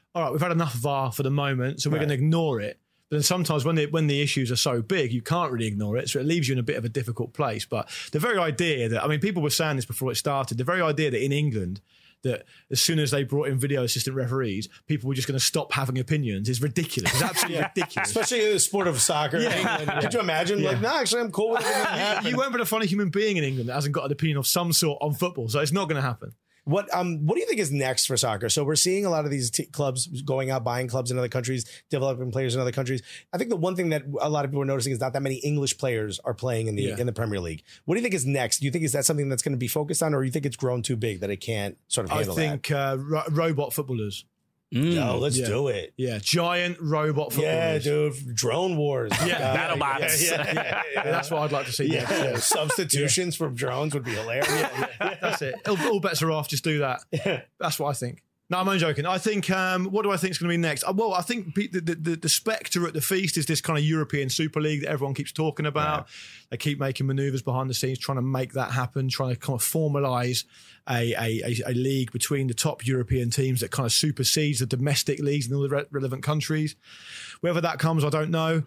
all right, we've had enough V A R for the moment, so we're Right. going to ignore it. But then sometimes when the, when the issues are so big, you can't really ignore it. So it leaves you in a bit of a difficult place. But the very idea that, I mean, people were saying this before it started, the very idea that in England, that as soon as they brought in video assistant referees, people were just going to stop having opinions is ridiculous. It's absolutely ridiculous. Especially in the sport of soccer. in England. Could you imagine? Like, no, actually, I'm cool with it. You won't be a funny human being in England that hasn't got an opinion of some sort on football. So it's not going to happen. What um what do you think is next for soccer? So we're seeing a lot of these t- clubs going out, buying clubs in other countries, developing players in other countries. I think the one thing that a lot of people are noticing is not that many English players are playing in the Yeah. in the Premier League. What do you think is next? Do you think is that something that's going to be focused on, or do you think it's grown too big that it can't sort of I handle think uh, ro- robot footballers. that? No, let's Yeah. do it. Yeah, giant robot Yeah, footballers. dude, drone wars. Yeah, battle bots. Yeah, yeah, yeah, Yeah, that's what I'd like to see. yeah. next, yeah. Substitutions from drones would be hilarious. That's it. All, all bets are off. Just do that. That's what I think. No, I'm only joking. I think, um, what do I think is going to be next? Uh, Well, I think pe- the, the, the spectre at the feast is this kind of European Super League that everyone keeps talking about. They keep making maneuvers behind the scenes, trying to make that happen, trying to kind of formalise a, a, a, a league between the top European teams that kind of supersedes the domestic leagues in all the re- relevant countries. Whether that comes, I don't know.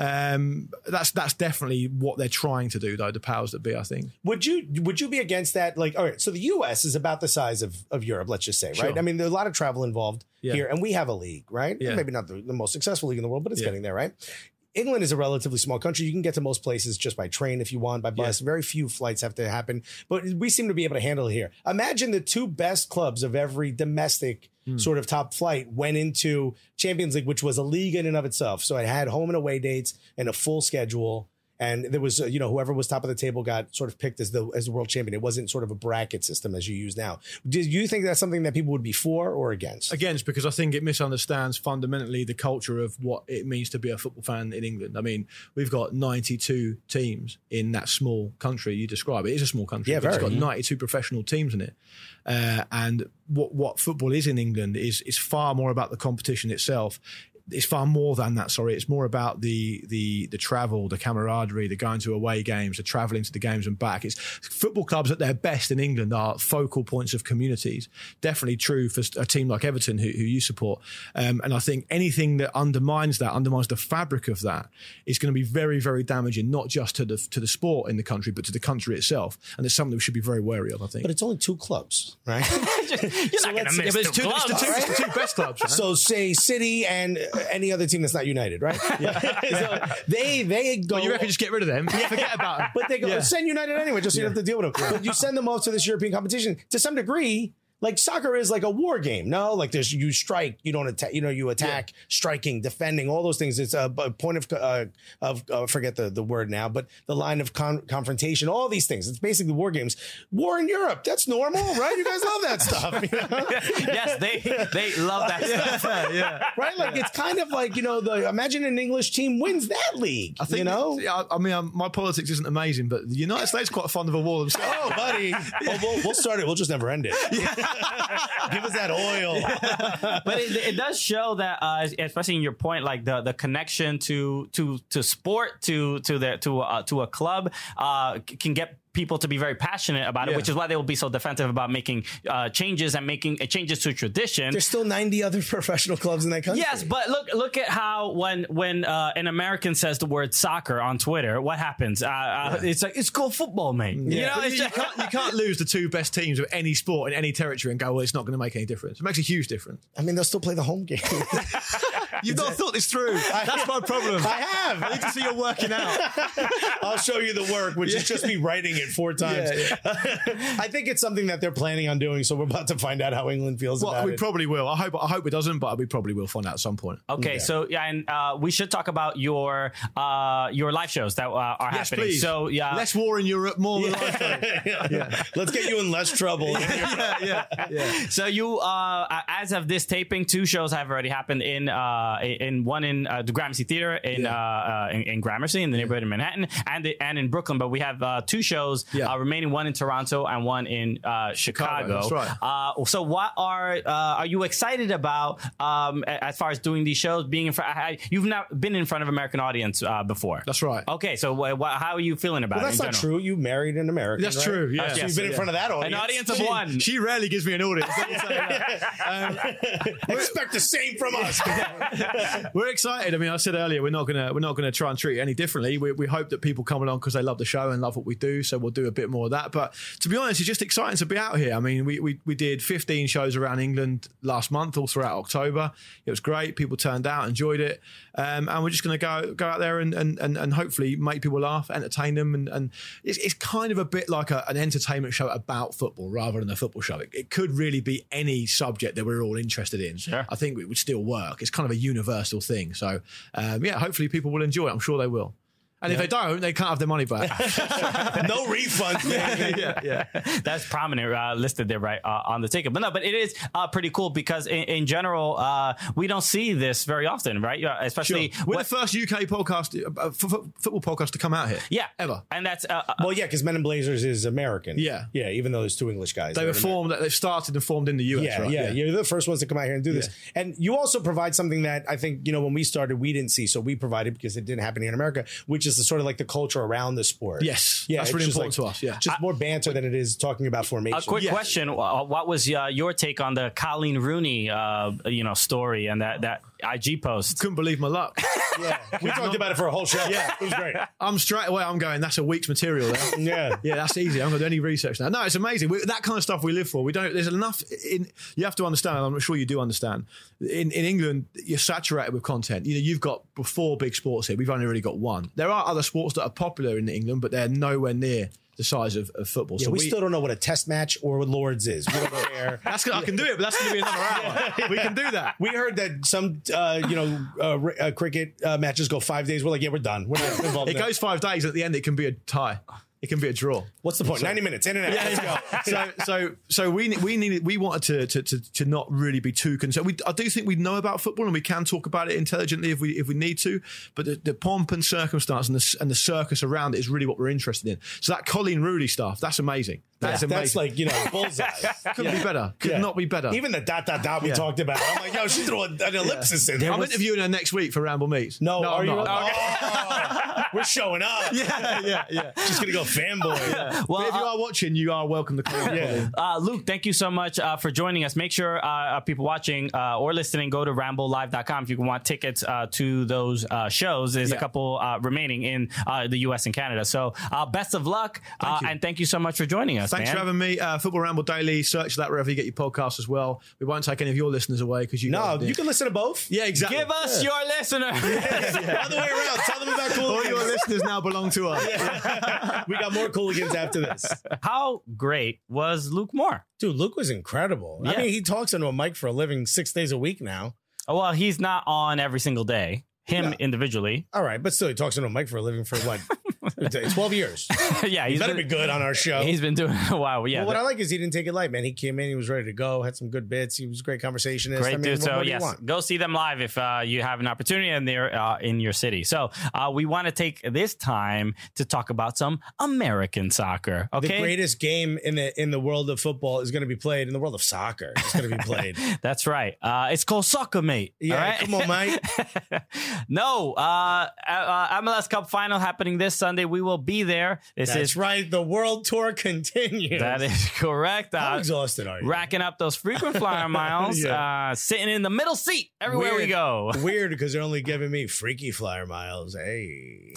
Um, that's that's definitely what they're trying to do, though, the powers that be, I think. Would you would you be against that? Like, all right, so the U S is about the size of, of Europe, let's just say, right? Sure. I mean, there's a lot of travel involved Yeah. here, and we have a league, right? Yeah. Maybe not the, the most successful league in the world, but it's Yeah. getting there, right? England is a relatively small country. You can get to most places just by train if you want, by bus. Very few flights have to happen, but we seem to be able to handle it here. Imagine the two best clubs of every domestic sort of top flight went into Champions League, which was a league in and of itself. So it had home and away dates and a full schedule. And there was, uh, you know, whoever was top of the table got sort of picked as the as the world champion. It wasn't sort of a bracket system as you use now. Do you think that's something that people would be for or against? Against, because I think it misunderstands fundamentally the culture of what it means to be a football fan in England. I mean, we've got ninety-two teams in that small country you describe. It is a small country, Yeah, but it's very. got ninety-two professional teams in it. Uh, and what what football is in England is is far more about the competition itself. It's far more than that. Sorry, it's more about the the the travel, the camaraderie, the going to away games, the travelling to the games and back. It's football clubs at their best in England are focal points of communities. Definitely true for a team like Everton, who, who you support. Um, and I think anything that undermines that, undermines the fabric of that, is going to be very, very damaging, not just to the to the sport in the country, but to the country itself. And it's something we should be very wary of, I think. But it's only two clubs, right? You're not going to let's- miss Yeah, but two it's two, clubs. it's the two, it's the two best clubs. Right? So say City and any other team that's not United, right? so they they go. Well, you reckon just get rid of them? Yeah, forget about them. But they go Yeah. send United anyway, just so you don't have to deal with them. But you send them off to this European competition to some degree. Like soccer is like a war game, no? Like there's you strike, you don't attack, you know, you attack, striking, defending, all those things. It's a, a point of uh, of uh, forget the, the word now, but the line of con- confrontation, all these things. It's basically war games. War in Europe, that's normal, right? You guys love that stuff, you know? Yes, they they love that stuff. yeah. right? Like it's kind of like you know, the imagine an English team wins that league. I think you know. yeah, I I mean, um, my politics isn't amazing, but the United States are quite fond of a war themselves. Oh, buddy. Well, we'll, we'll start it. We'll just never end it. Give us that oil. But it, it does show that, uh, especially in your point, like the, the connection to to to sport, to to the to uh, to a club, uh, c- can get people to be very passionate about it, Yeah. which is why they will be so defensive about making uh, changes and making uh, changes to tradition. There's still ninety other professional clubs in that country. Yes, but look look at how when when uh, an American says the word soccer on Twitter, what happens? Uh, uh, it's like it's called football, mate. You know, But it's you, just, can't, you can't lose the two best teams of any sport in any territory and go, well, it's not going to make any difference. It makes a huge difference. I mean, they'll still play the home game. You've not thought this through. That's my problem. I have. I need to see you're working out. I'll show you the work, which is just me writing it four times. Yeah, I think it's something that they're planning on doing, so we're about to find out how England feels Well, about we it. probably will. I hope. I hope it doesn't, but we probably will find out at some point. okay, Yeah. so yeah, and uh, we should talk about your uh, your live shows that uh, are Yes, happening. please. So yeah, Less war in Europe, more than life. yeah. Let's get you in less trouble. yeah, yeah, yeah. So you, uh, as of this taping, two shows have already happened in uh, uh, in one in uh, the Gramercy Theater in, Yeah. uh, uh, in in Gramercy in the neighborhood of Manhattan, and the, and in Brooklyn. But we have uh, two shows Yeah. uh, remaining: one in Toronto and one in uh, Chicago. Chicago, that's right. Uh, so, what are uh, are you excited about um, a- as far as doing these shows? Being in front, you've not been in front of American audience uh, before. That's right. Okay, so wh- wh- how are you feeling about Well, it? that's in not general? true. You married an American. That's right? true, yeah. So Yes, you've been in yeah. front of that audience. An audience of She- one. She rarely gives me an audience. Let me tell you that. Expect the same from us. We're excited. I mean, I said earlier, we're not gonna we're not gonna try and treat it any differently. We, we hope that people come along because they love the show and love what we do. So we'll do a bit more of that. But to be honest, it's just exciting to be out here. I mean, we we, we did fifteen shows around England last month, all throughout October. It was great. People turned out, enjoyed it, um, and we're just gonna go go out there and and, and, and hopefully make people laugh, entertain them, and, and it's, it's kind of a bit like a, an entertainment show about football rather than a football show. It, it could really be any subject that we're all interested in. Sure. I think it would still work. It's kind of a universal thing. So, um, yeah, hopefully people will enjoy it. I'm sure they will. And if they don't, they can't have their money back. No refunds, man. yeah, yeah. That's prominent uh, listed there right uh, on the ticket. But no, but it is uh, pretty cool because in, in general, uh, we don't see this very often, right? Uh, especially Sure. We're what- the first U K podcast, uh, f- f- football podcast to come out here. yeah, Ever. and that's uh, uh, Well, yeah, because Men in Blazers is American. Yeah. Yeah, even though there's two English guys. They They're were American. formed, they started and formed in the U S, Yeah, right? yeah, You're the first ones to come out here and do this. Yeah. And you also provide something that I think, you know, when we started, we didn't see. So we provided because it didn't happen here in America, which is the sort of like the culture around the sport. Yes. Yeah. That's it's really just important like- to us. Yeah. Just more banter than it is talking about formation. a quick Yeah. question. Uh, what was uh, your take on the Colleen Rooney, uh, you know, story and that, that I G post? Couldn't believe my luck. Yeah. We talked about it for a whole show. Yeah. It was great. I'm straight away, I'm going, that's a week's material there. Yeah. Yeah, that's easy. I'm going to do any research now. No, it's amazing. We, that kind of stuff we live for. We don't. There's enough. In, you have to understand. I'm sure you do understand. In in England, you're saturated with content. You know, you've got four big sports here. We've only really got one. There are other sports that are popular in England, but they're nowhere near the size of, of football. Yeah, so we, still don't know what a test match or what Lords is. We don't care. That's gonna, I can do it, but that's going to be another hour. We can do that. We heard that some, uh, you know, uh, r- uh, cricket uh, matches go five days. We're like, yeah, we're done. We're not involved. It in that. goes five days. At the end, it can be a tie. It can be a draw. What's the point? Ninety minutes in and out. Let's go. so so so we we needed we wanted to, to to to not really be too concerned. We I do think we know about football and we can talk about it intelligently if we if we need to. But the, the pomp and circumstance and the and the circus around it is really what we're interested in. So that Colleen Rooney stuff, that's amazing. That's Yeah, amazing. that's like, you know, bullseye. Couldn't be better. Could Yeah. not be better. Even the dot dot dot we Yeah. talked about. I'm like, yo, she threw an ellipsis in there. I'm interviewing her next week for Ramble Meets. No, no are I'm you? not. Oh, we're showing up. Yeah, yeah, yeah. Just gonna go fanboy. Well, But if you uh, are watching, you are welcome to call. Yeah. Uh, Luke, thank you so much uh, for joining us. Make sure uh, uh, people watching uh, or listening go to ramble live dot com if you want tickets uh, to those uh, shows. There's a Yeah. couple uh, remaining in uh, the U S and Canada. So uh, best of luck. Uh, you. and thank you so much for joining us, Thanks man. for having me. Uh, Football Ramble Daily. Search that wherever you get your podcasts as well. We won't take any of your listeners away because you. No, guys did. you can listen to both. Yeah, exactly. Give us your listener. Other way around. Tell them about All your Cooligans. listeners now belong to us. We got more Cooligans after this. How great was Luke Moore? Dude, Luke was incredible. Yeah. I mean, he talks into a mic for a living six days a week now. Well, he's not on every single day. Him No. individually. All right, but still, he talks into a mic for a living for what? twelve years. yeah, He he's better been, be good on our show. He's been doing it a while. Yeah, Well, what I like is he didn't take it light, man. He came in, he was ready to go, had some good bits. He was a great conversationist. Great I mean, dude. what So more do you yes, want? go see them live if uh, you have an opportunity and they're uh, in your city. So uh, we want to take this time to talk about some American soccer. The Okay, greatest game in the in the world of football is going to be played in the world of soccer. It's going to be played. that's right. Uh, it's called soccer, mate. Yeah, all right? come on, mate. no, uh, uh, M L S Cup final happening this Sunday. We will be there. This That's is right. The world tour continues. that is correct. How Uh, exhausted are you? racking up those frequent flyer miles, Yeah. uh, sitting in the middle seat everywhere we Weird. go. Weird because they're only giving me freaky flyer miles. Hey.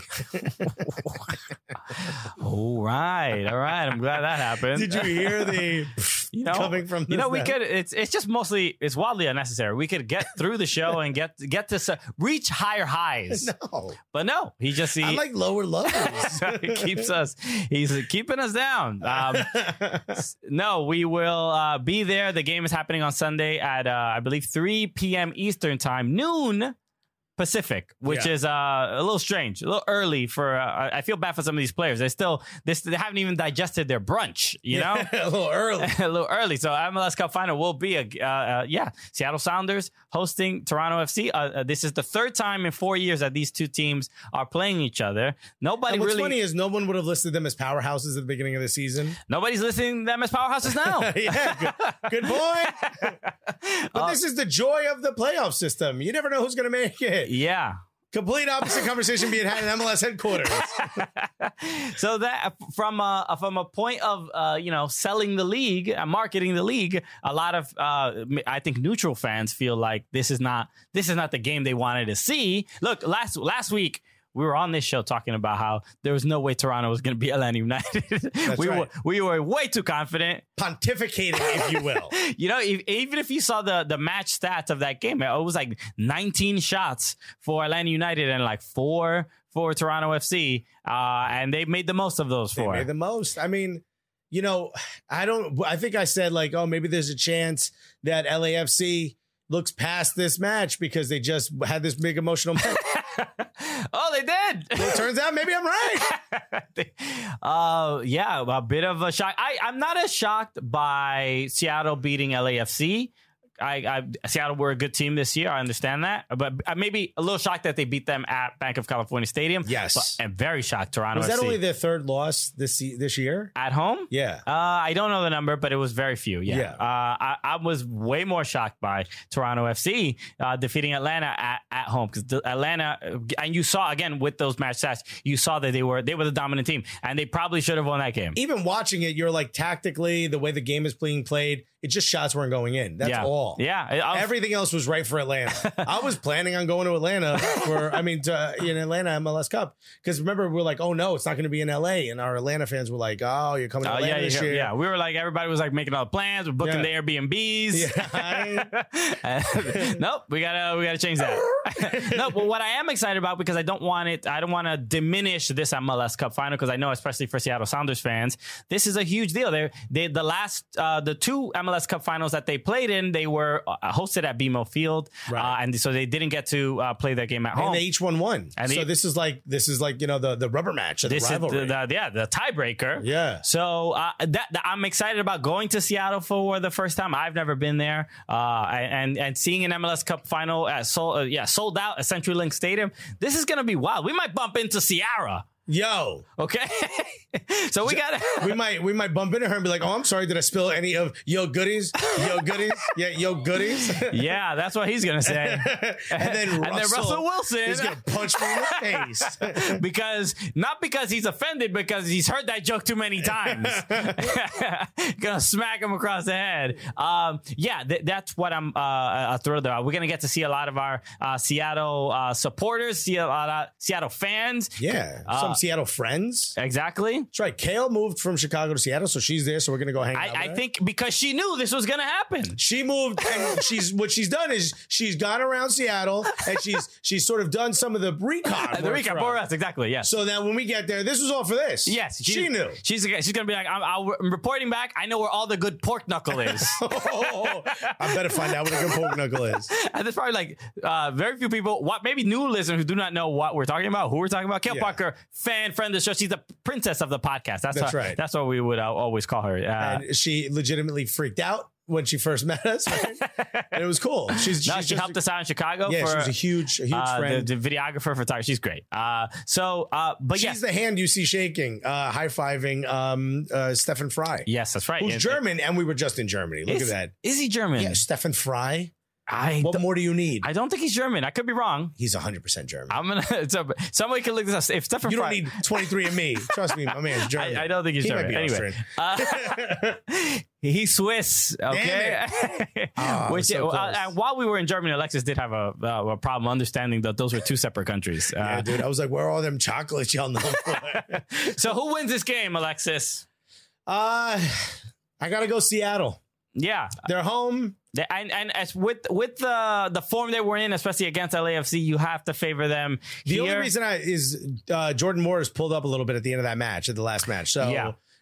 All right, all right. I'm glad that happened. Did you hear the you know, coming from you know, this we now? could. It's it's just mostly it's wildly unnecessary. We could get through the show and get get to s- reach higher highs, No. but no, he just he, I like lower levels. he keeps us. He's keeping us down. Um, s- no, we will uh, be there. The game is happening on Sunday at uh, I believe three p.m. Eastern time, noon Pacific, which Yeah. is uh, a little strange, a little early for. Uh, I feel bad for some of these players. They still, they, they haven't even digested their brunch. You know, a little early. a little early. So M L S Cup final will be a uh, uh, yeah. Seattle Sounders hosting Toronto F C. Uh, uh, this is the third time in four years that these two teams are playing each other. Nobody And what's really. funny is no one would have listed them as powerhouses at the beginning of the season. Nobody's listening to them as powerhouses now. yeah, good, good point. But this is the joy of the playoff system. You never know who's going to make it. Yeah. Complete opposite conversation being had in M L S headquarters. So that from a from a point of uh, you know selling the league, uh, marketing the league, a lot of uh, I think neutral fans feel like this is not this is not the game they wanted to see. Look, last last week we were on this show talking about how there was no way Toronto was going to beat Atlanta United. we right. were we were way too confident. Pontificating, if you will. You know, if, even if you saw the the match stats of that game, it was like nineteen shots for Atlanta United and like four for Toronto F C, uh, and they made the most of those They four. made the most. I mean, you know, I don't, I think I said like, oh, maybe there's a chance that L A F C looks past this match because they just had this big emotional match. Oh, they did. It turns out maybe I'm right. uh, yeah, a bit of a shock. I, I'm not as shocked by Seattle beating L A F C. I, I Seattle were a good team this year. I understand that, but I'm maybe a little shocked that they beat them at Bank of California Stadium. Yes, but, and very shocked Toronto Was that F C. only their third loss this se- this year? At home? Yeah. Uh, I don't know the number, but it was very few. Yeah. Yeah. Uh, I, I was way more shocked by Toronto F C uh, defeating Atlanta at, at home because Atlanta, and you saw again with those match stats, you saw that they were they were the dominant team, and they probably should have won that game. Even watching it, you're like tactically the way the game is being played. It just shots weren't going in. That's yeah. all. Yeah. I, Everything else was right for Atlanta. I was planning on going to Atlanta for, I mean, to, in Atlanta M L S Cup. Because remember, we're like, oh no, it's not going to be in L A. And our Atlanta fans were like, oh, you're coming to Uh, Atlanta yeah, this yeah, year. yeah. We were like, everybody was like making all the plans. We're booking Yeah. the Airbnbs. Yeah. nope, we gotta we gotta change that. No, but what I am excited about because I don't want it, I don't want to diminish this M L S Cup final because I know, especially for Seattle Sounders fans, this is a huge deal. They they the last uh, the two M L S Cup finals that they played in, they were uh, hosted at B M O Field, Right. uh, and so they didn't get to uh, play their game at home. And they each won one. And so they- this is like, this is like, you know, the, the rubber match of the This rivalry. is the, the yeah the tiebreaker. Yeah. So uh, that, that I'm excited about going to Seattle for the first time. I've never been there, uh, and and seeing an M L S Cup final at sold uh, yeah sold out at CenturyLink Stadium. This is gonna be wild. We might bump into Ciara. Yo. Okay, so we got we might we might bump into her and be like, oh, I'm sorry, did I spill any of yo goodies? Yo goodies? Yeah, yo goodies. yeah, that's what he's gonna say. and then And Russell, then Russell Wilson is gonna punch me in the face. because not because he's offended, because he's heard that joke too many times. Gonna smack him across the head. Um, yeah, th- that's what I'm uh, uh, thrilled about. We're gonna get to see a lot of our uh, Seattle uh, supporters, see a lot of Seattle fans. Yeah, Uh, some Seattle friends. Exactly. That's right. Kale moved from Chicago to Seattle, so she's there. So we're gonna go hang out. I, with I her. think because she knew this was gonna happen. She moved, and she's what she's done is she's gone around Seattle, and she's she's sort of done some of the recon. The work recap for for us. us, exactly. Yes. So that when we get there, this was all for this. Yes, she knew. She's she's gonna be like, I'm, I'm reporting back. I know where all the good pork knuckle is. Oh, I better find out what a good pork knuckle is. And there's probably like uh, very few people, what maybe new listeners who do not know what we're talking about, who we're talking about. Kale Yeah. Parker, fan, friend of the show. She's the princess of the podcast. That's, That's what, right. That's what we would uh, always call her. Uh, And she legitimately freaked out when she first met us, right? And it was cool. She's, no, she's she just helped a, us out in Chicago. Yeah, for, she was a huge, a huge uh, friend. The, the videographer, photographer. She's great. Uh, so, uh, but She's yes, the hand you see shaking, uh, high fiving um, uh, Stefan Fry. yes, that's right. Who's It- German, and we were just in Germany. Look is, at that. Is he German? Yeah, Stefan Fry. I What don't, more do you need? I don't think he's German. I could be wrong. He's one hundred percent German. I'm gonna. So, somebody can look this up. If Stefan You don't Fry, need twenty-three and me. Trust me, my man's German. I, I don't think he's He might German. be Anyway, Austrian. uh, he's Swiss. Okay. Oh, Which so uh, close. and while we were in Germany, Alexis did have a, uh, a problem understanding that those were two separate countries. Uh, Yeah, dude. I was like, where are all them chocolates y'all know for? so who wins this game, Alexis? uh, I got to go Seattle. Yeah. They're home. The- And, and as with with the the form they were in, especially against L A F C, you have to favor them. The here. only reason I is uh, Jordan Morris pulled up a little bit at the end of that match, at the last match. So Yeah.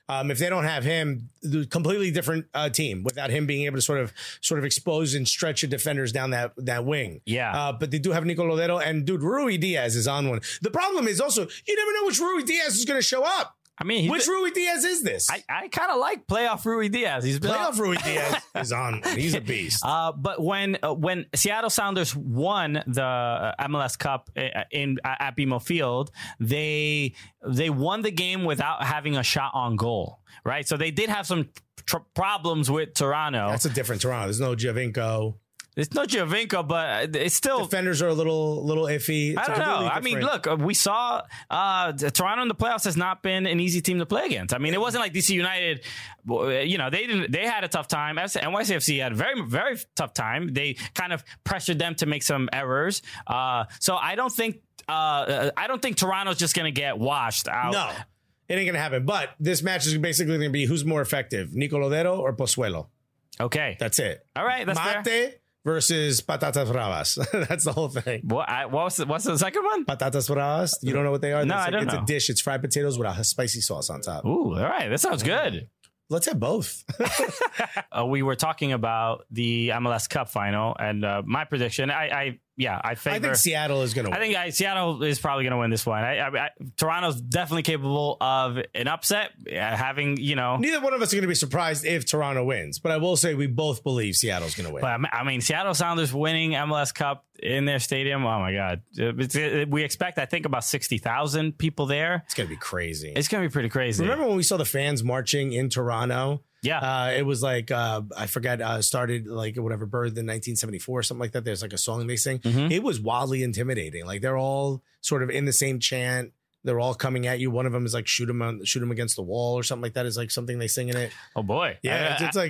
Um, if they don't have him, the completely different uh, team without him being able to sort of sort of expose and stretch the defenders down that that wing. Yeah. Uh, but they do have Nico Lodero, and dude, Rui Diaz is on one. The problem is also you never know which Rui Diaz is going to show up. I mean, he's Which been- Rui Diaz is this? I, I kind of like playoff Rui Diaz. He's been Playoff Rui Diaz is on one. He's a beast. Uh, but when uh, when Seattle Sounders won the uh, M L S Cup uh, in uh, at B M O Field, they they won the game without having a shot on goal, right? So they did have some tr- problems with Toronto. That's a different Toronto. There's no Javinko. It's no Giovinco, but it's still. Defenders are a little little iffy. It's I a don't know. completely I mean, different- look, uh, we saw uh, Toronto in the playoffs has not been an easy team to play against. I mean, it wasn't like D C United. You know, they didn't. They had a tough time. N Y C F C had a very, very tough time. They kind of pressured them to make some errors. Uh, so I don't think. Uh, I don't think Toronto's just going to get washed out. No, it ain't gonna happen. But this match is basically gonna be who's more effective, Nico Lodero or Pozuelo. Okay. That's it. All right. That's Mate fair. versus patatas bravas. That's the whole thing. What, I, what was the, what's the second one? Patatas bravas. You don't know what they are? No, That's I like- don't It's know. a dish. It's fried potatoes with a spicy sauce on top. Ooh, all right. That sounds good. Let's have both. Uh, we were talking about the M L S Cup final, and uh, my prediction. I, I yeah, I favor. I think Seattle is gonna win. I think I, Seattle is probably going to win this one. I, I, I, Toronto's definitely capable of an upset, uh, having, you know. Neither one of us are going to be surprised if Toronto wins, but I will say we both believe Seattle's going to win. But I mean- I mean, Seattle Sounders winning M L S Cup in their stadium. Oh my God! It's, it, we expect, I think, about sixty thousand people there. It's going to be crazy. It's going to be pretty crazy. Remember when we saw the fans marching in Toronto? Yeah. Uh, it was like, uh, I forgot, uh, started like whatever, birthed in nineteen seventy-four or something like that. There's like a song they sing. Mhm. It was wildly intimidating. Like they're all sort of in the same chant. They're all coming at you. One of them is like shoot him on, shoot him against the wall or something like that. Is like something they sing in it. Oh boy! Yeah, it's, it's like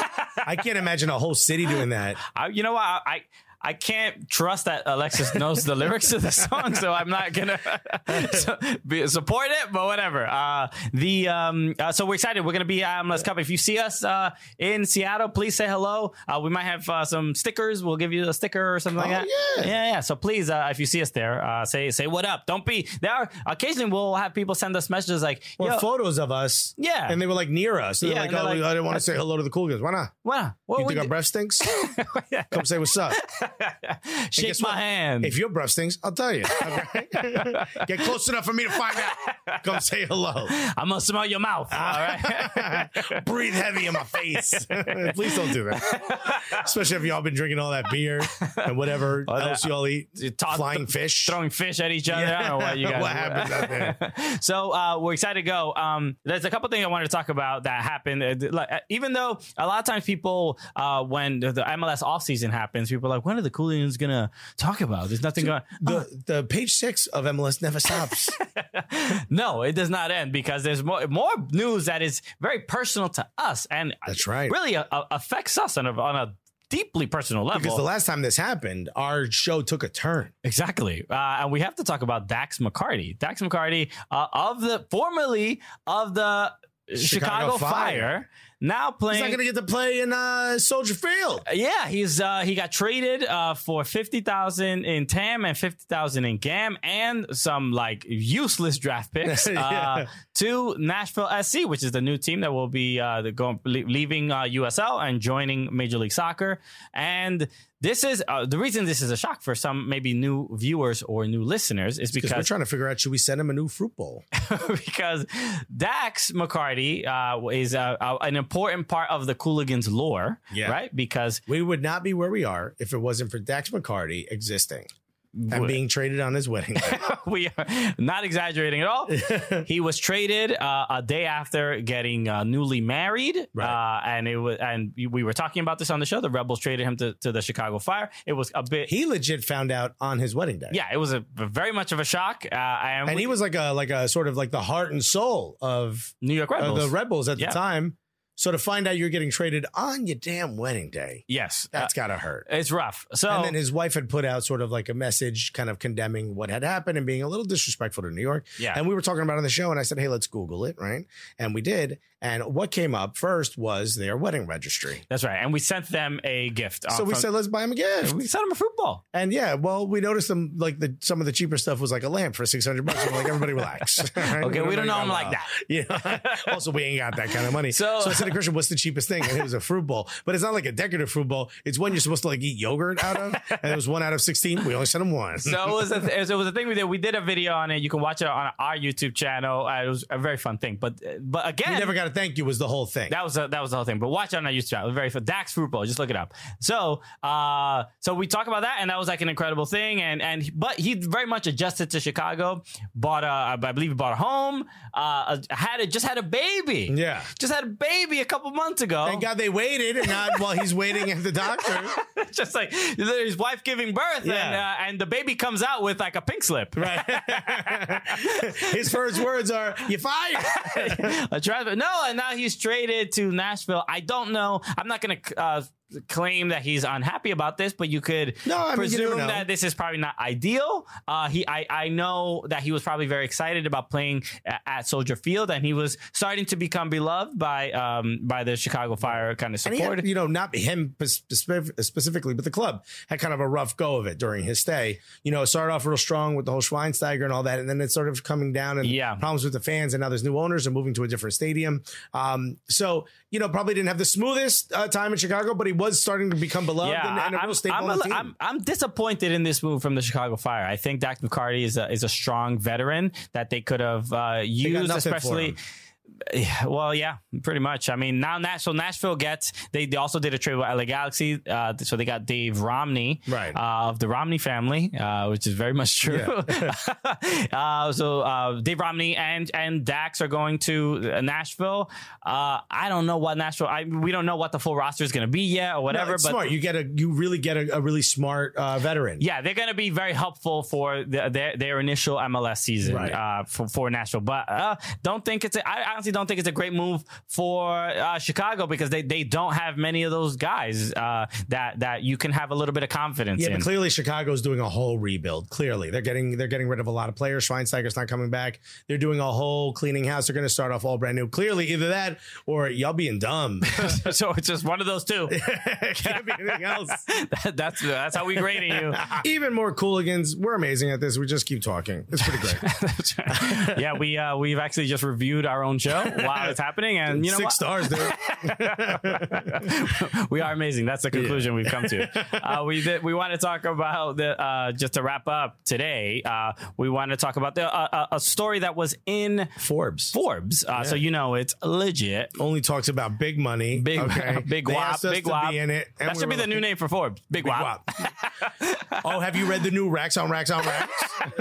I can't imagine a whole city doing that. I, you know what? I I can't trust that Alexis knows the lyrics to the song, so I'm not gonna so, be, support it. But whatever. Uh, the um, uh, so we're excited. We're gonna be at M L S Cup. If you see us uh, in Seattle, please say hello. Uh, we might have uh, some stickers. We'll give you a sticker or something like Oh, that. yeah. yeah, yeah. So please, uh, if you see us there, uh, say say what up. Don't be there. Are, occasionally, we'll have people send us messages like, Or Yo, photos of us. Yeah. And they were like near us. They're Yeah, like, and they're oh, like- I didn't want to say hello to the cool guys. Why not? wow, what You we think our do- breath stinks? Come say what's up. Shake guess my what? hand. If your breath stinks, I'll tell you. Okay? Get close enough for me to find out. Come say hello. I'm gonna smell your mouth. All right. Breathe heavy in my face. Please don't do that. Especially if y'all been drinking all that beer and whatever Oh, that- else y'all eat. Toss- Flying fish. throwing fish at each other. I don't know what you guys. What happens out there? So uh, we're excited to go. Um, there's a couple things I wanted to talk about that happened. Uh, th- like, uh, even though a lot of times people, uh, when the, the M L S offseason happens, people are like, when are the Cooligans gonna talk about? There's nothing going. The, the page six of M L S never stops. No, it does not end because there's more more news that is very personal to us and That's right. really uh, uh, affects us on a, on a deeply personal level. Because the last time this happened, our show took a turn. Exactly. Uh, and we have to talk about Dax McCarty. Dax McCarty uh, of the formerly of the Chicago, Chicago Fire. Fire. Now playing. He's not going to get to play in uh, Soldier Field. Yeah, he's uh, he got traded uh, for fifty thousand in T A M and fifty thousand in G A M and some like useless draft picks Yeah. uh, to Nashville S C, which is the new team that will be uh, the going le- leaving uh, U S L and joining Major League Soccer. And this is uh, the reason this is a shock for some maybe new viewers or new listeners is Because we're because trying to figure out, should we send him a new fruit bowl? because Dax McCarty uh, is uh, uh, an important part of the Cooligans lore, Yeah. right? Because We would not be where we are if it wasn't for Dax McCarty existing and being traded on his wedding day. we are not exaggerating at all. He was traded uh, a day after getting uh, newly married, Right. uh, and it was, and we were talking about this on the show. The Rebels traded him to, to the Chicago Fire. It was a bit, He legit found out on his wedding day. yeah, it was a, a very much of a shock. Uh, and And we- he was like a like a sort of like the heart and soul of New York uh, Rebels. the Rebels at Yeah. the time. So to find out you're getting traded on your damn wedding day, Yes. that's Uh, gotta hurt. it's rough. So And then his wife had put out sort of like a message kind of condemning what had happened and being a little disrespectful to New York. Yeah. And we were talking about it on the show, and I said, hey, let's Google it, right? And we did. And what came up first was their wedding registry. that's right. And we sent them a gift. So uh, we from- said, let's buy him a gift. we sent them a fruit ball. And yeah, well, we noticed them like the some of the cheaper stuff was like a lamp for six hundred bucks. And we're like, everybody relax. Right? Okay, we don't know them him like that. Yeah. Also, we ain't got that kind of money. So- so I said to Christian, what's the cheapest thing? And it was a fruit bowl. But it's not like a decorative fruit bowl. It's one you're supposed to like eat yogurt out of. And it was one out of sixteen. We only sent him one. So it was, a th- it was it was a thing we did. We did a video on it. You can watch it on our YouTube channel. Uh, it was a very fun thing. But but again, We never got a thank you was the whole thing. That was a, that was the whole thing. But watch it on our YouTube channel. It was very fun. Dax Fruit Bowl. Just look it up. So uh, so we talk about that, and that was like an incredible thing. And and but he very much adjusted to Chicago. Bought a, I believe he bought a home. Uh, had it just had a baby. Yeah. just had a baby a couple months ago. Thank God they waited and not while he's waiting at the doctor. Just like his wife giving birth, Yeah. and uh, and the baby comes out with like a pink slip. Right. His first words are, you fired. a transfer. No, and now he's traded to Nashville. I don't know. I'm not going to uh, claim that he's unhappy about this, but you could No, I mean, you never presume know. that this is probably not ideal. Uh, he, I, I know that he was probably very excited about playing at, at Soldier Field, and he was starting to become beloved by um, by the Chicago Fire kind of And he support. had, you know, not him specific- specifically, but the club had kind of a rough go of it during his stay. You know, it started off real strong with the whole Schweinsteiger and all that, and then it's sort of coming down and Yeah. problems with the fans, and now there's new owners and moving to a different stadium. Um, so, you know, probably didn't have the smoothest uh, time in Chicago, but he was starting to become beloved and, and a I'm, real staple I'm, on the a- team. I'm, I'm disappointed in this move from the Chicago Fire. I think Dax McCarty is a, is a strong veteran that they could have uh, used, nothing for especially. him. Yeah, well, yeah, pretty much. I mean, now Nash, so Nashville gets, they, they also did a trade with L A Galaxy. Uh, so they got Dave Romney Right. uh, of the Romney family, uh, which is very much true. uh, so uh, Dave Romney and, and Dax are going to uh, Nashville. Uh, I don't know what Nashville, I, we don't know what the full roster is going to be yet or whatever. No, it's but smart. You get a, you really get a, a really smart uh, veteran. yeah, they're going to be very helpful for the, their their initial M L S season Right. uh, for, for Nashville. But uh, don't think it's a, I honestly don't think it's a great move for uh, Chicago because they, they don't have many of those guys uh, that that you can have a little bit of confidence Yeah, in. but clearly Chicago's doing a whole rebuild. Clearly, they're getting they're getting rid of a lot of players. Schweinsteiger's not coming back. They're doing a whole cleaning house. They're going to start off all brand new. Clearly, either that or y'all being dumb. So it's just one of those two. Can't be anything else. That- that's that's how we grading you. Even more Cooligans. We're amazing at this. We just keep talking. It's pretty great. Yeah, we uh, we've actually just reviewed our own show while it's happening, and you know Six what? stars, dude. We are amazing. That's the conclusion we've come to. Uh, we did, we want to talk about the uh, just to wrap up today. Uh, we want to talk about the uh, a story that was in Forbes Forbes. Uh, So you know it's legit. only talks about big money. Big okay? big They wop. asked us Big to wop. be in it. and That we should be were the new like, name for Forbes. Big, Big wop. wop. Oh, have you read the new Racks on Racks on Racks?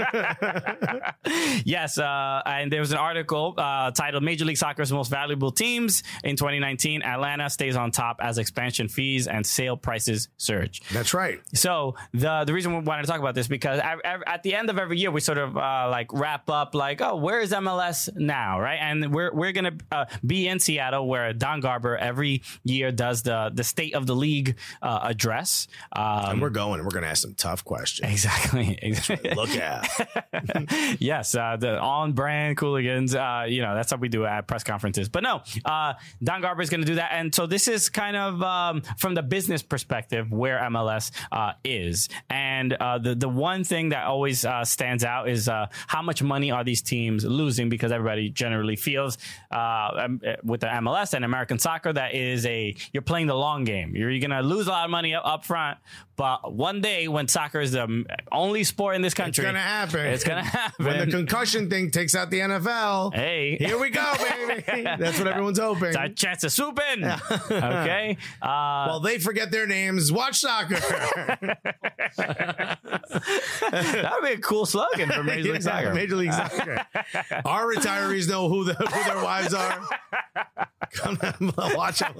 Yes, uh, and there was an article uh, titled "Major League Soccer's Most Valuable Teams in twenty nineteen." Atlanta stays on top as expansion fees and sale prices surge. That's right. So the the reason we wanted to talk about this because at, at the end of every year we sort of uh, like wrap up like, oh, where is M L S now, right? And we're we're gonna uh, be in Seattle where Don Garber every year does the the state of the league uh, address. Um, And we're going. We're going to ask some tough questions. exactly. exactly. Look at. Yes, uh, the on-brand Cooligans. Uh, you know, that's how we do it at press conferences. But no, uh, Don Garber is going to do that, and so this is kind of um, from the business perspective where M L S uh, is. And uh, the the one thing that always uh, stands out is uh, how much money are these teams losing? Because everybody generally feels uh, um, with the M L S and American soccer that is a you're playing the long game. You're, you're going to lose a lot of money up, up front, but one day when soccer is the only sport in this It's country, going to happen. It's going to happen. When the concussion thing takes out the N F L. Hey. Here we go, baby. That's what everyone's hoping. It's our chance to swoop in. Okay. Uh, While they forget their names, watch soccer. that would be a cool slogan for Major League Yeah, Soccer. Major League Soccer. Our retirees know who, the, who their wives are. Come on, watch them.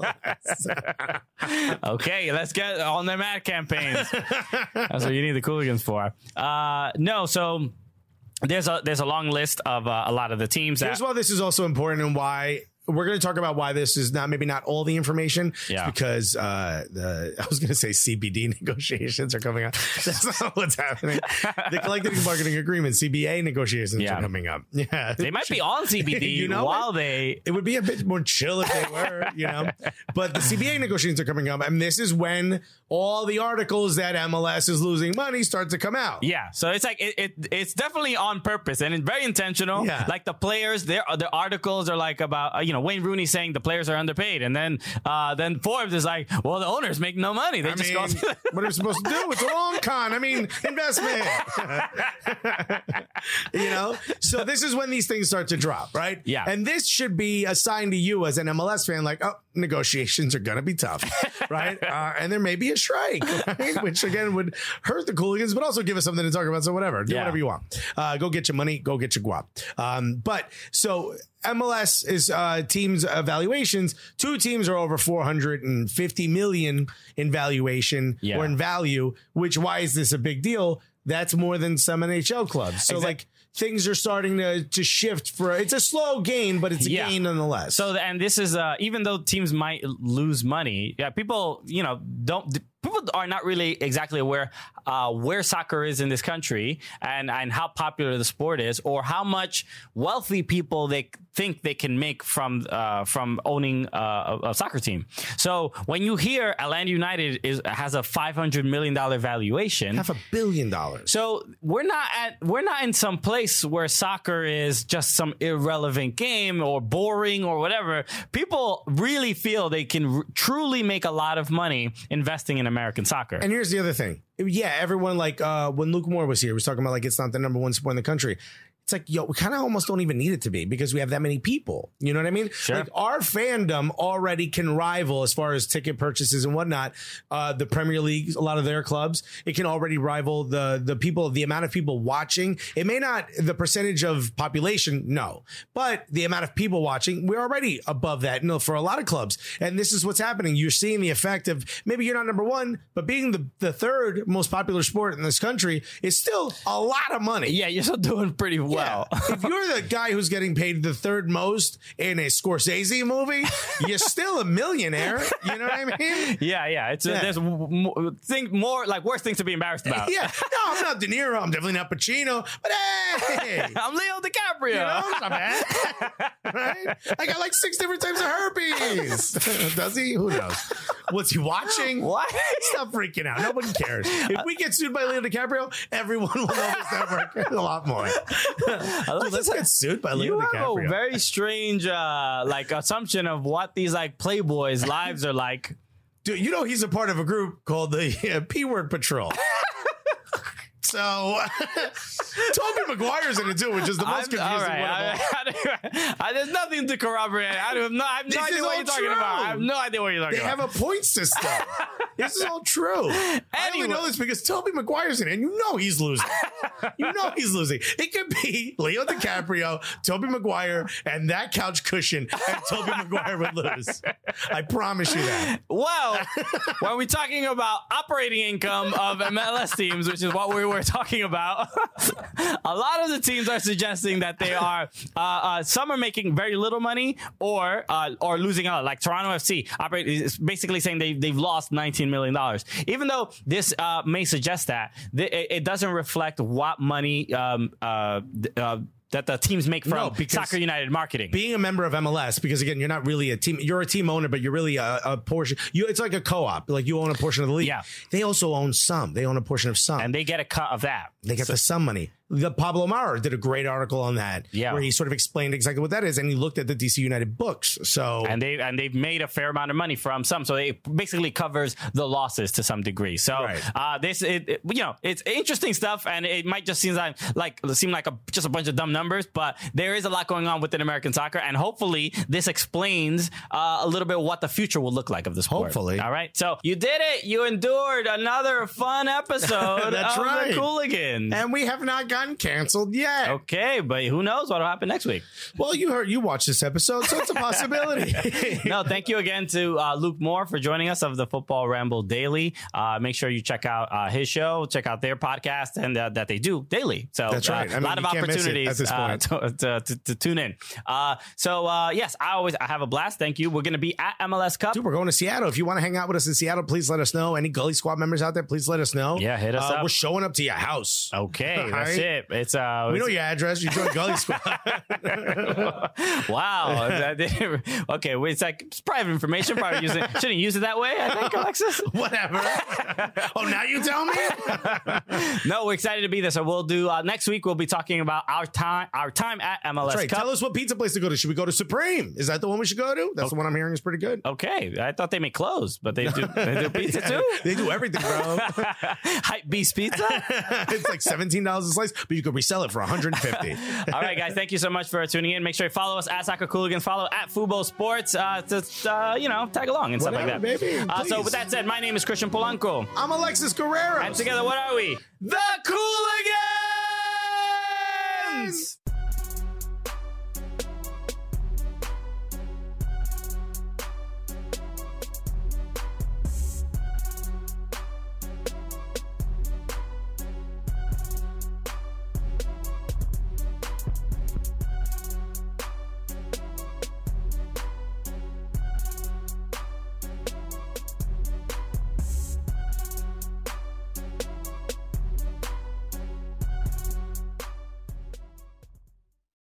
Okay, let's get on their ad campaigns. That's what you need the Cooligans for. Uh, no, so there's a there's a long list of uh, a lot of the teams. That, Here's why this is also important and why we're going to talk about why this is not maybe not all the information. Yeah. It's because uh, the I was going to say C B D negotiations are coming up. That's not what's happening. The collective bargaining agreement, C B A negotiations Yeah. are coming up. Yeah, They might be on C B D You know while what? they. It would be a bit more chill if they were, you know. But the C B A negotiations are coming up, and this is when all the articles that M L S is losing money start to come out. Yeah, so it's like it, it it's definitely on purpose and it's very intentional. Yeah. Like the players, their the articles are like about uh, you know Wayne Rooney saying the players are underpaid, and then uh, then Forbes is like, well, the owners make no money. They I just mean, go. what are we supposed to do? It's a long con. I mean, investment. You know? So this is when these things start to drop, right? Yeah. And this should be a sign to you as an M L S fan, like, oh, negotiations are going to be tough, right? Uh, and there may be a strike, right? Which again would hurt the Cooligans, but also give us something to talk about. So whatever, do Yeah. whatever you want. Uh, go get your money, go get your guap. Um, but so M L S is uh, teams evaluations. Two teams are over four hundred fifty million in valuation Yeah. or in value, which why is this a big deal? That's more than some N H L clubs. So Exact- like things are starting to, to shift for, it's a slow gain, but it's a Yeah. gain nonetheless. So and this is uh, even though teams might lose money, yeah, people you know don't. People are not really exactly aware uh, where soccer is in this country and, and how popular the sport is, or how much wealthy people they think they can make from uh, from owning uh, a, a soccer team. So when you hear Atlanta United is has a five hundred million dollars valuation, half a billion dollars. so we're not at we're not in some place where soccer is just some irrelevant game or boring or whatever. People really feel they can r- truly make a lot of money investing in American soccer. And here's the other thing. Yeah, everyone like uh, when Luke Moore was here, he was talking about like it's not the number one sport in the country. It's like, yo, we kind of almost don't even need it to be because we have that many people. You know what I mean? Sure. Like our fandom already can rival as far as ticket purchases and whatnot. Uh, the Premier League, a lot of their clubs, it can already rival the the people, the amount of people watching. It may not the percentage of population, no, but the amount of people watching, we're already above that. You know, for a lot of clubs, and this is what's happening. You're seeing the effect of maybe you're not number one, but being the the third most popular sport in this country is still a lot of money. yeah, you're still doing pretty well. Yeah. If you're the guy who's getting paid the third most in a Scorsese movie, you're still a millionaire. You know what I mean? Yeah, yeah. It's Yeah. Uh, there's w- w- thing more like worse things to be embarrassed about. Yeah. No, I'm not De Niro. I'm definitely not Pacino. But hey, I'm Leo DiCaprio. you know, it's not bad. Right? I got like six different types of herpes. Does he? Who knows? What's he watching? What? Stop freaking out. Nobody cares. If we get sued by Leo DiCaprio, everyone will know this network a lot more. Dude, let's get sued by Leo You have DiCaprio. a very strange, uh, like assumption of what these like Playboys' lives are like. Dude, you know he's a part of a group called the uh, P Word Patrol. So, Toby Maguire's in it too, which is the most I'm- confusing all right, one of all. I, I, I, there's nothing to corroborate. I have no, I have no This idea is what all you're talking true. about. I have no idea what you're talking They about. have a point system. This is all true. I only Anyway. know this because Toby Maguire's in it, and you know he's losing. You know he's losing. It could be Leo DiCaprio, Toby Maguire, and that couch cushion, and Toby Maguire would lose. I promise you that. Well, when we're talking about operating income of M L S teams, which is what we were talking about, a lot of the teams are suggesting that they are uh, uh, some are making very little money or uh, or losing out. Like Toronto F C operate is basically saying they they've lost nineteen million dollars. Even though this uh, may suggest that, th- it, it doesn't reflect what money um, uh, th- uh, that the teams make from No, because Soccer United marketing. Being a member of M L S, because again, you're not really a team. You're a team owner, but you're really a, a portion. You, it's like a co-op. Like you own a portion of the league. Yeah. They also own some. They own a portion of some. and they get a cut of that. They get the some money. The Pablo Maurer did a great article on that, Yeah. where he sort of explained exactly what that is, and he looked at the D C United books. So and they and they've made a fair amount of money from some, so it basically covers the losses to some degree. So Right. uh, this, it, it- you know, it's interesting stuff, and it might just seem like like seem like a just a bunch of dumb numbers, but there is a lot going on within American soccer, and hopefully this explains uh, a little bit what the future will look like of the sport. Hopefully. All right. So you did it. You endured another fun episode That's of right. the Cooligans. and we have not gotten gotten canceled yet. Okay, but who knows what'll happen next week? Well, you heard you watched this episode, so it's a possibility. No, thank you again to uh, Luke Moore for joining us of the Football Ramble Daily. Uh, make sure you check out uh, his show, check out their podcast, and uh, that they do daily. So That's right. uh, I a mean, lot of you can't miss it opportunities at this point. uh, to, to, to, to tune in. Uh, so uh, yes, I always I have a blast. Thank you. We're going to be at M L S Cup. Dude, we're going to Seattle. If you want to hang out with us in Seattle, please let us know. Any Gully Squad members out there, please let us know. Yeah, hit us uh, up. We're showing up to your house. Okay, All that's right? it. It's uh, We it's, know your address. You join Gully Squad. wow. That didn't- okay, well, it's like it's private information. Probably using shouldn't use it that way. I think, Alexis. Whatever. Oh, now you tell me. No, we're excited to be there. So we'll do uh, next week. We'll be talking about our time, our time at M L S That's right. Cup. Tell us what pizza place to go to. Should we go to Supreme? Is that the one we should go to? That's the one I'm hearing is pretty good. Okay, I thought they made clothes, but they do they do pizza too. They do everything, bro. Hype Beast Pizza. It's like seventeen dollars a slice, but you could resell it for one hundred fifty dollars. All right, guys, thank you so much for tuning in. Make sure you follow us at Soccer Cooligans. Follow at Fubo Sports uh, to uh, you know tag along and stuff like that. Whatever, baby, uh, so please. with that said, my name is Christian Polanco, I'm Alexis Guerrero. and together, what are we? The Cooligans!